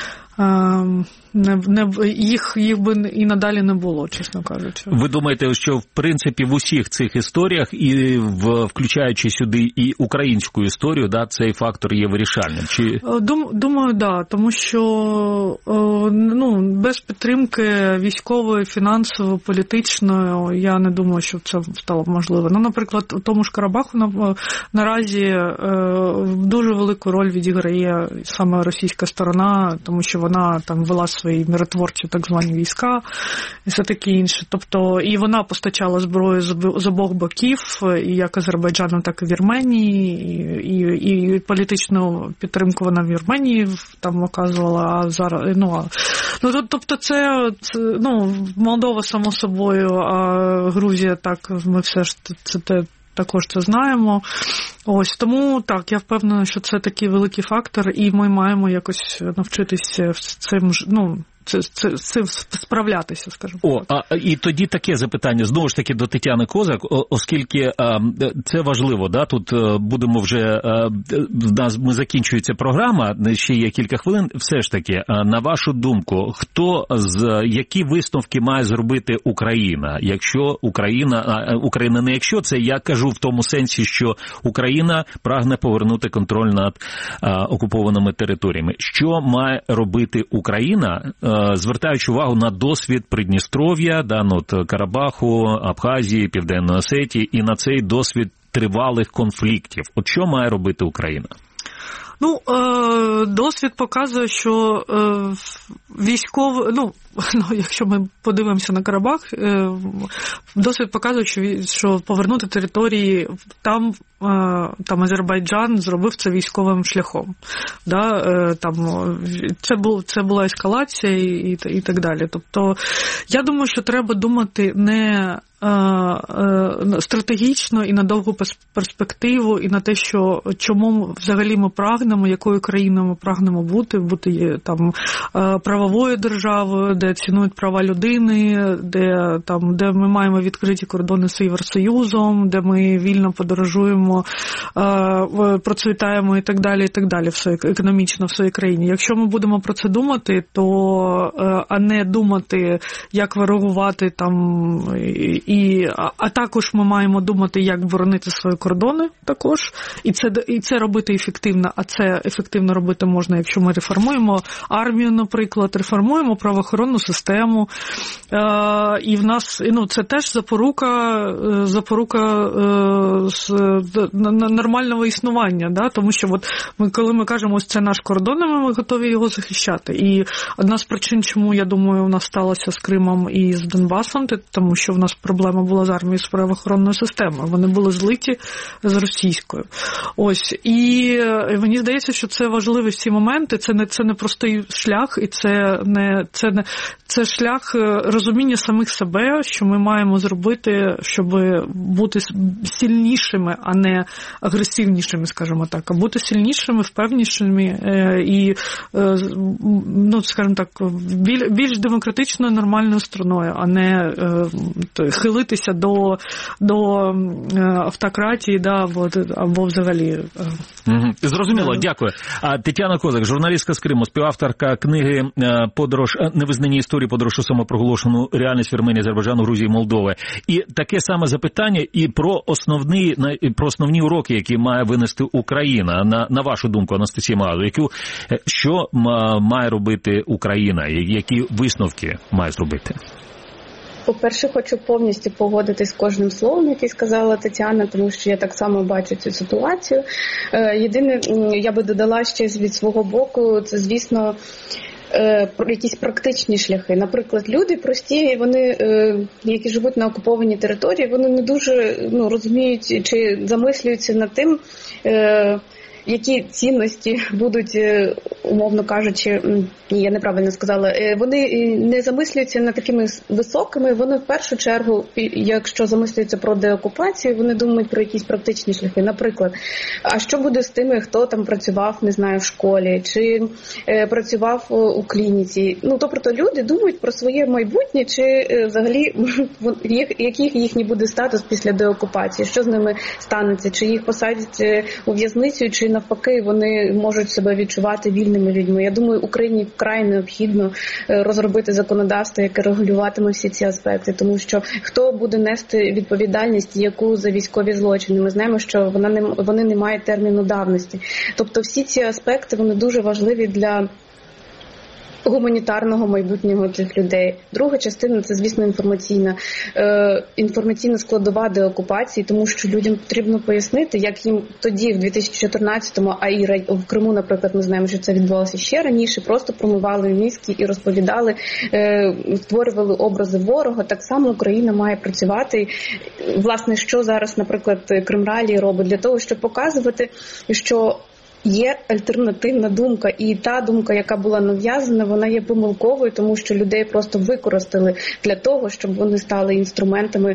їх би і надалі не було, чесно кажучи. Ви думаєте, що в принципі в усіх цих історіях, і включаючи сюди і українську історію, да, цей фактор є вирішальним? Чи... Думаю, да, тому що без підтримки військової, фінансової, політичної, я не думаю, що це стало можливо. Наприклад, у тому ж Карабаху наразі дуже велику роль відіграє саме російська сторона, тому що вона там вела свої миротворчі так звані війська і все таке інше. Тобто і вона постачала зброю з обох боків, і як Азербайджану, так і Вірменії, і політичну підтримку вона в Вірменії там оказувала, а зараз, тобто це Молдова, само собою, а Грузія, так, ми все ж також це знаємо. Ось, тому, так, я впевнена, що це такий великий фактор, і ми маємо якось навчитися цим, цим справлятися, скажімо. І тоді таке запитання, знову ж таки, до Тетяни Козак, оскільки це важливо, да, тут будемо вже, ми закінчується програма, ще є кілька хвилин, все ж таки, на вашу думку, які висновки має зробити Україна, якщо Україна не якщо, це я кажу в тому сенсі, що Україна прагне повернути контроль над окупованими територіями. Що має робити Україна, звертаючи увагу на досвід Придністров'я, Карабаху, Абхазії, Південної Осетії і на цей досвід тривалих конфліктів? От що має робити Україна? Досвід показує, що якщо ми подивимося на Карабах, досвід показує, що повернути території там Азербайджан зробив це військовим шляхом. Це була ескалація і так далі. Тобто, я думаю, що треба думати не стратегічно і на довгу перспективу, і на те, що чому взагалі ми прагнемо, якою країною ми прагнемо бути там правовою державою, де цінують права людини, де ми маємо відкриті кордони з Євросоюзом, де ми вільно подорожуємо, процвітаємо і так далі, економічно в своїй країні. Якщо ми будемо про це думати, а не думати, як ворогувати там, а також ми маємо думати, як боронити свої кордони також, і це робити ефективно, а це ефективно робити можна, якщо ми реформуємо армію, наприклад, реформуємо правоохоронну систему, і в нас, це теж запорука нормального існування, тому що коли ми кажемо, ось це наш кордон, ми готові його захищати. І одна з причин, чому, я думаю, у нас сталося з Кримом і з Донбасом, тому що в нас проблема була з армією, з правоохоронною системою. Вони були злиті з російською. Ось. І мені здається, що це важливі всі моменти, це не простий шлях, і це шлях розуміння самих себе, що ми маємо зробити, щоб бути сильнішими, а не агресивнішими, скажімо так, а бути сильнішими, впевнішими і, скажімо так, більш демократичною, нормальною стороною, а не хилитися до автократії, або взагалі. Зрозуміло, дякую. Тетяна Козак, журналістка з Криму, співавторка книги «Подорож. Невизнані історії. Подорож у самопроголошену реальність Вірменії, Азербайджану, Грузії, Молдови». І таке саме запитання і про основні уроки, які має винести Україна. На вашу думку, Анастасія Магазу, що має робити Україна, які висновки має зробити? По-перше, хочу повністю погодитись з кожним словом, яке сказала Тетяна, тому що я так само бачу цю ситуацію. Єдине, я би додала ще від свого боку, це, звісно, якісь практичні шляхи. Наприклад, люди прості, вони, які живуть на окупованій території, вони не дуже розуміють чи замислюються над тим, які цінності будуть, умовно кажучи, я неправильно сказала, вони не замислюються над такими високими, вони в першу чергу, якщо замислюються про деокупацію, вони думають про якісь практичні шляхи. Наприклад, а що буде з тими, хто там працював, не знаю, в школі, чи працював у клініці. Тобто люди думають про своє майбутнє, чи взагалі, який їхній буде статус після деокупації, що з ними станеться, чи їх посадять у в'язницю, чи навпаки, вони можуть себе відчувати вільними людьми. Я думаю, Україні вкрай необхідно розробити законодавство, яке регулюватиме всі ці аспекти, тому що хто буде нести відповідальність, яку за військові злочини? Ми знаємо, що вони не мають терміну давності. Тобто всі ці аспекти, вони дуже важливі для гуманітарного майбутнього цих людей. Друга частина – це, звісно, інформаційна складова деокупації, тому що людям потрібно пояснити, як їм тоді, в 2014-му, а і в Криму, наприклад, ми знаємо, що це відбувалося ще раніше, просто промивали мізки і розповідали, створювали образи ворога. Так само Україна має працювати. Власне, що зараз, наприклад, Кримралі робить для того, щоб показувати, що є альтернативна думка, і та думка, яка була нав'язана, вона є помилковою, тому що людей просто використали для того, щоб вони стали інструментами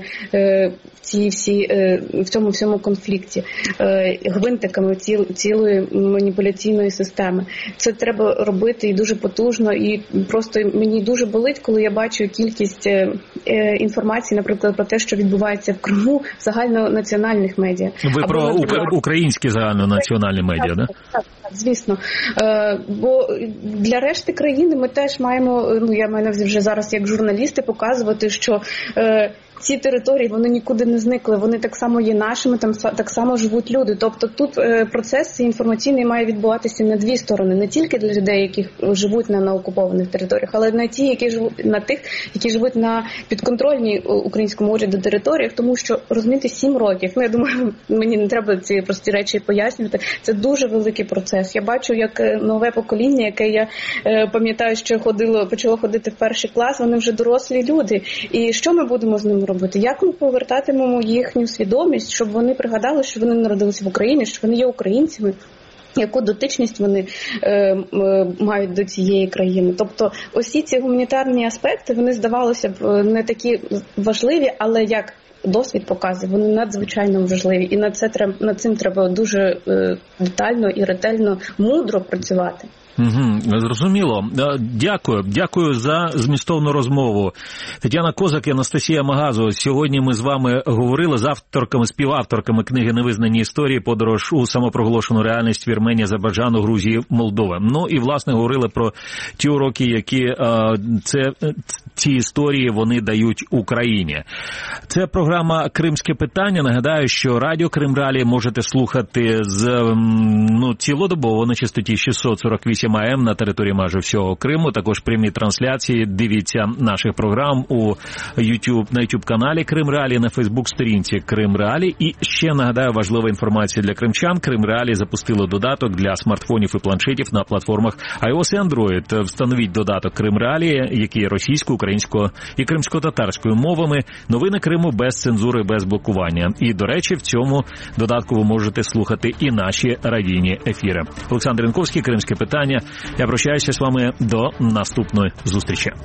в цьому всьому конфлікті, гвинтиками цілої маніпуляційної системи. Це треба робити і дуже потужно, і просто мені дуже болить, коли я бачу кількість інформації, наприклад, про те, що відбувається в Криму в загальнонаціональних медіа. Ви про українські загальнонаціональні медіа, да? Так, звісно. Бо для решти країни ми теж маємо, я маю на увазі вже зараз як журналісти, показувати, що ці території, вони нікуди не зникли, вони так само є нашими, там так само живуть люди. Тобто тут процес інформаційний має відбуватися на дві сторони, не тільки для людей, які живуть на окупованих територіях, але на тих, які живуть на підконтрольній українському уряду територіях, тому що, розумієте, 7 років, я думаю, мені не треба ці прості речі пояснювати, це дуже великий процес. Я бачу, як нове покоління, яке я пам'ятаю, що почало ходити в перший клас, вони вже дорослі люди. І що ми будемо з ними робити? Як ми повертатимемо їхню свідомість, щоб вони пригадали, що вони народилися в Україні, що вони є українцями, яку дотичність вони мають до цієї країни. Тобто усі ці гуманітарні аспекти, вони, здавалося б, не такі важливі, але як досвід показує, вони надзвичайно важливі. І над цим треба дуже детально і ретельно, мудро працювати. Зрозуміло. Дякую за змістовну розмову. Тетяна Козак і Анастасія Магазо. Сьогодні ми з вами говорили з співавторками книги «Невизнані історії. Подорож у самопроголошену реальність Вірменії, Азербайджану, Грузії, Молдови». Ну і, власне, говорили про ті уроки, які ці історії вони дають Україні. Це програма «Кримське питання». Нагадаю, що радіо Кримралі можете слухати з цілодобово на частоті 648 АМ на території майже всього Криму. Також прямі трансляції. Дивіться наших програм на YouTube-каналі Кримралі, на Facebook-сторінці Кримралі. І ще, нагадаю, важлива інформація для кримчан. Кримралі запустило додаток для смартфонів і планшетів на платформах iOS і Android. Встановіть додаток Кримралі, який є російською, українською і кримсько-татарською мовами. Новини Криму без цензури, без блокування. І, до речі, в цьому додатку ви можете слухати і наші радійні ефіри. Олександр Янковський, «Кримське питання». Я прощаюся з вами до наступної зустрічі.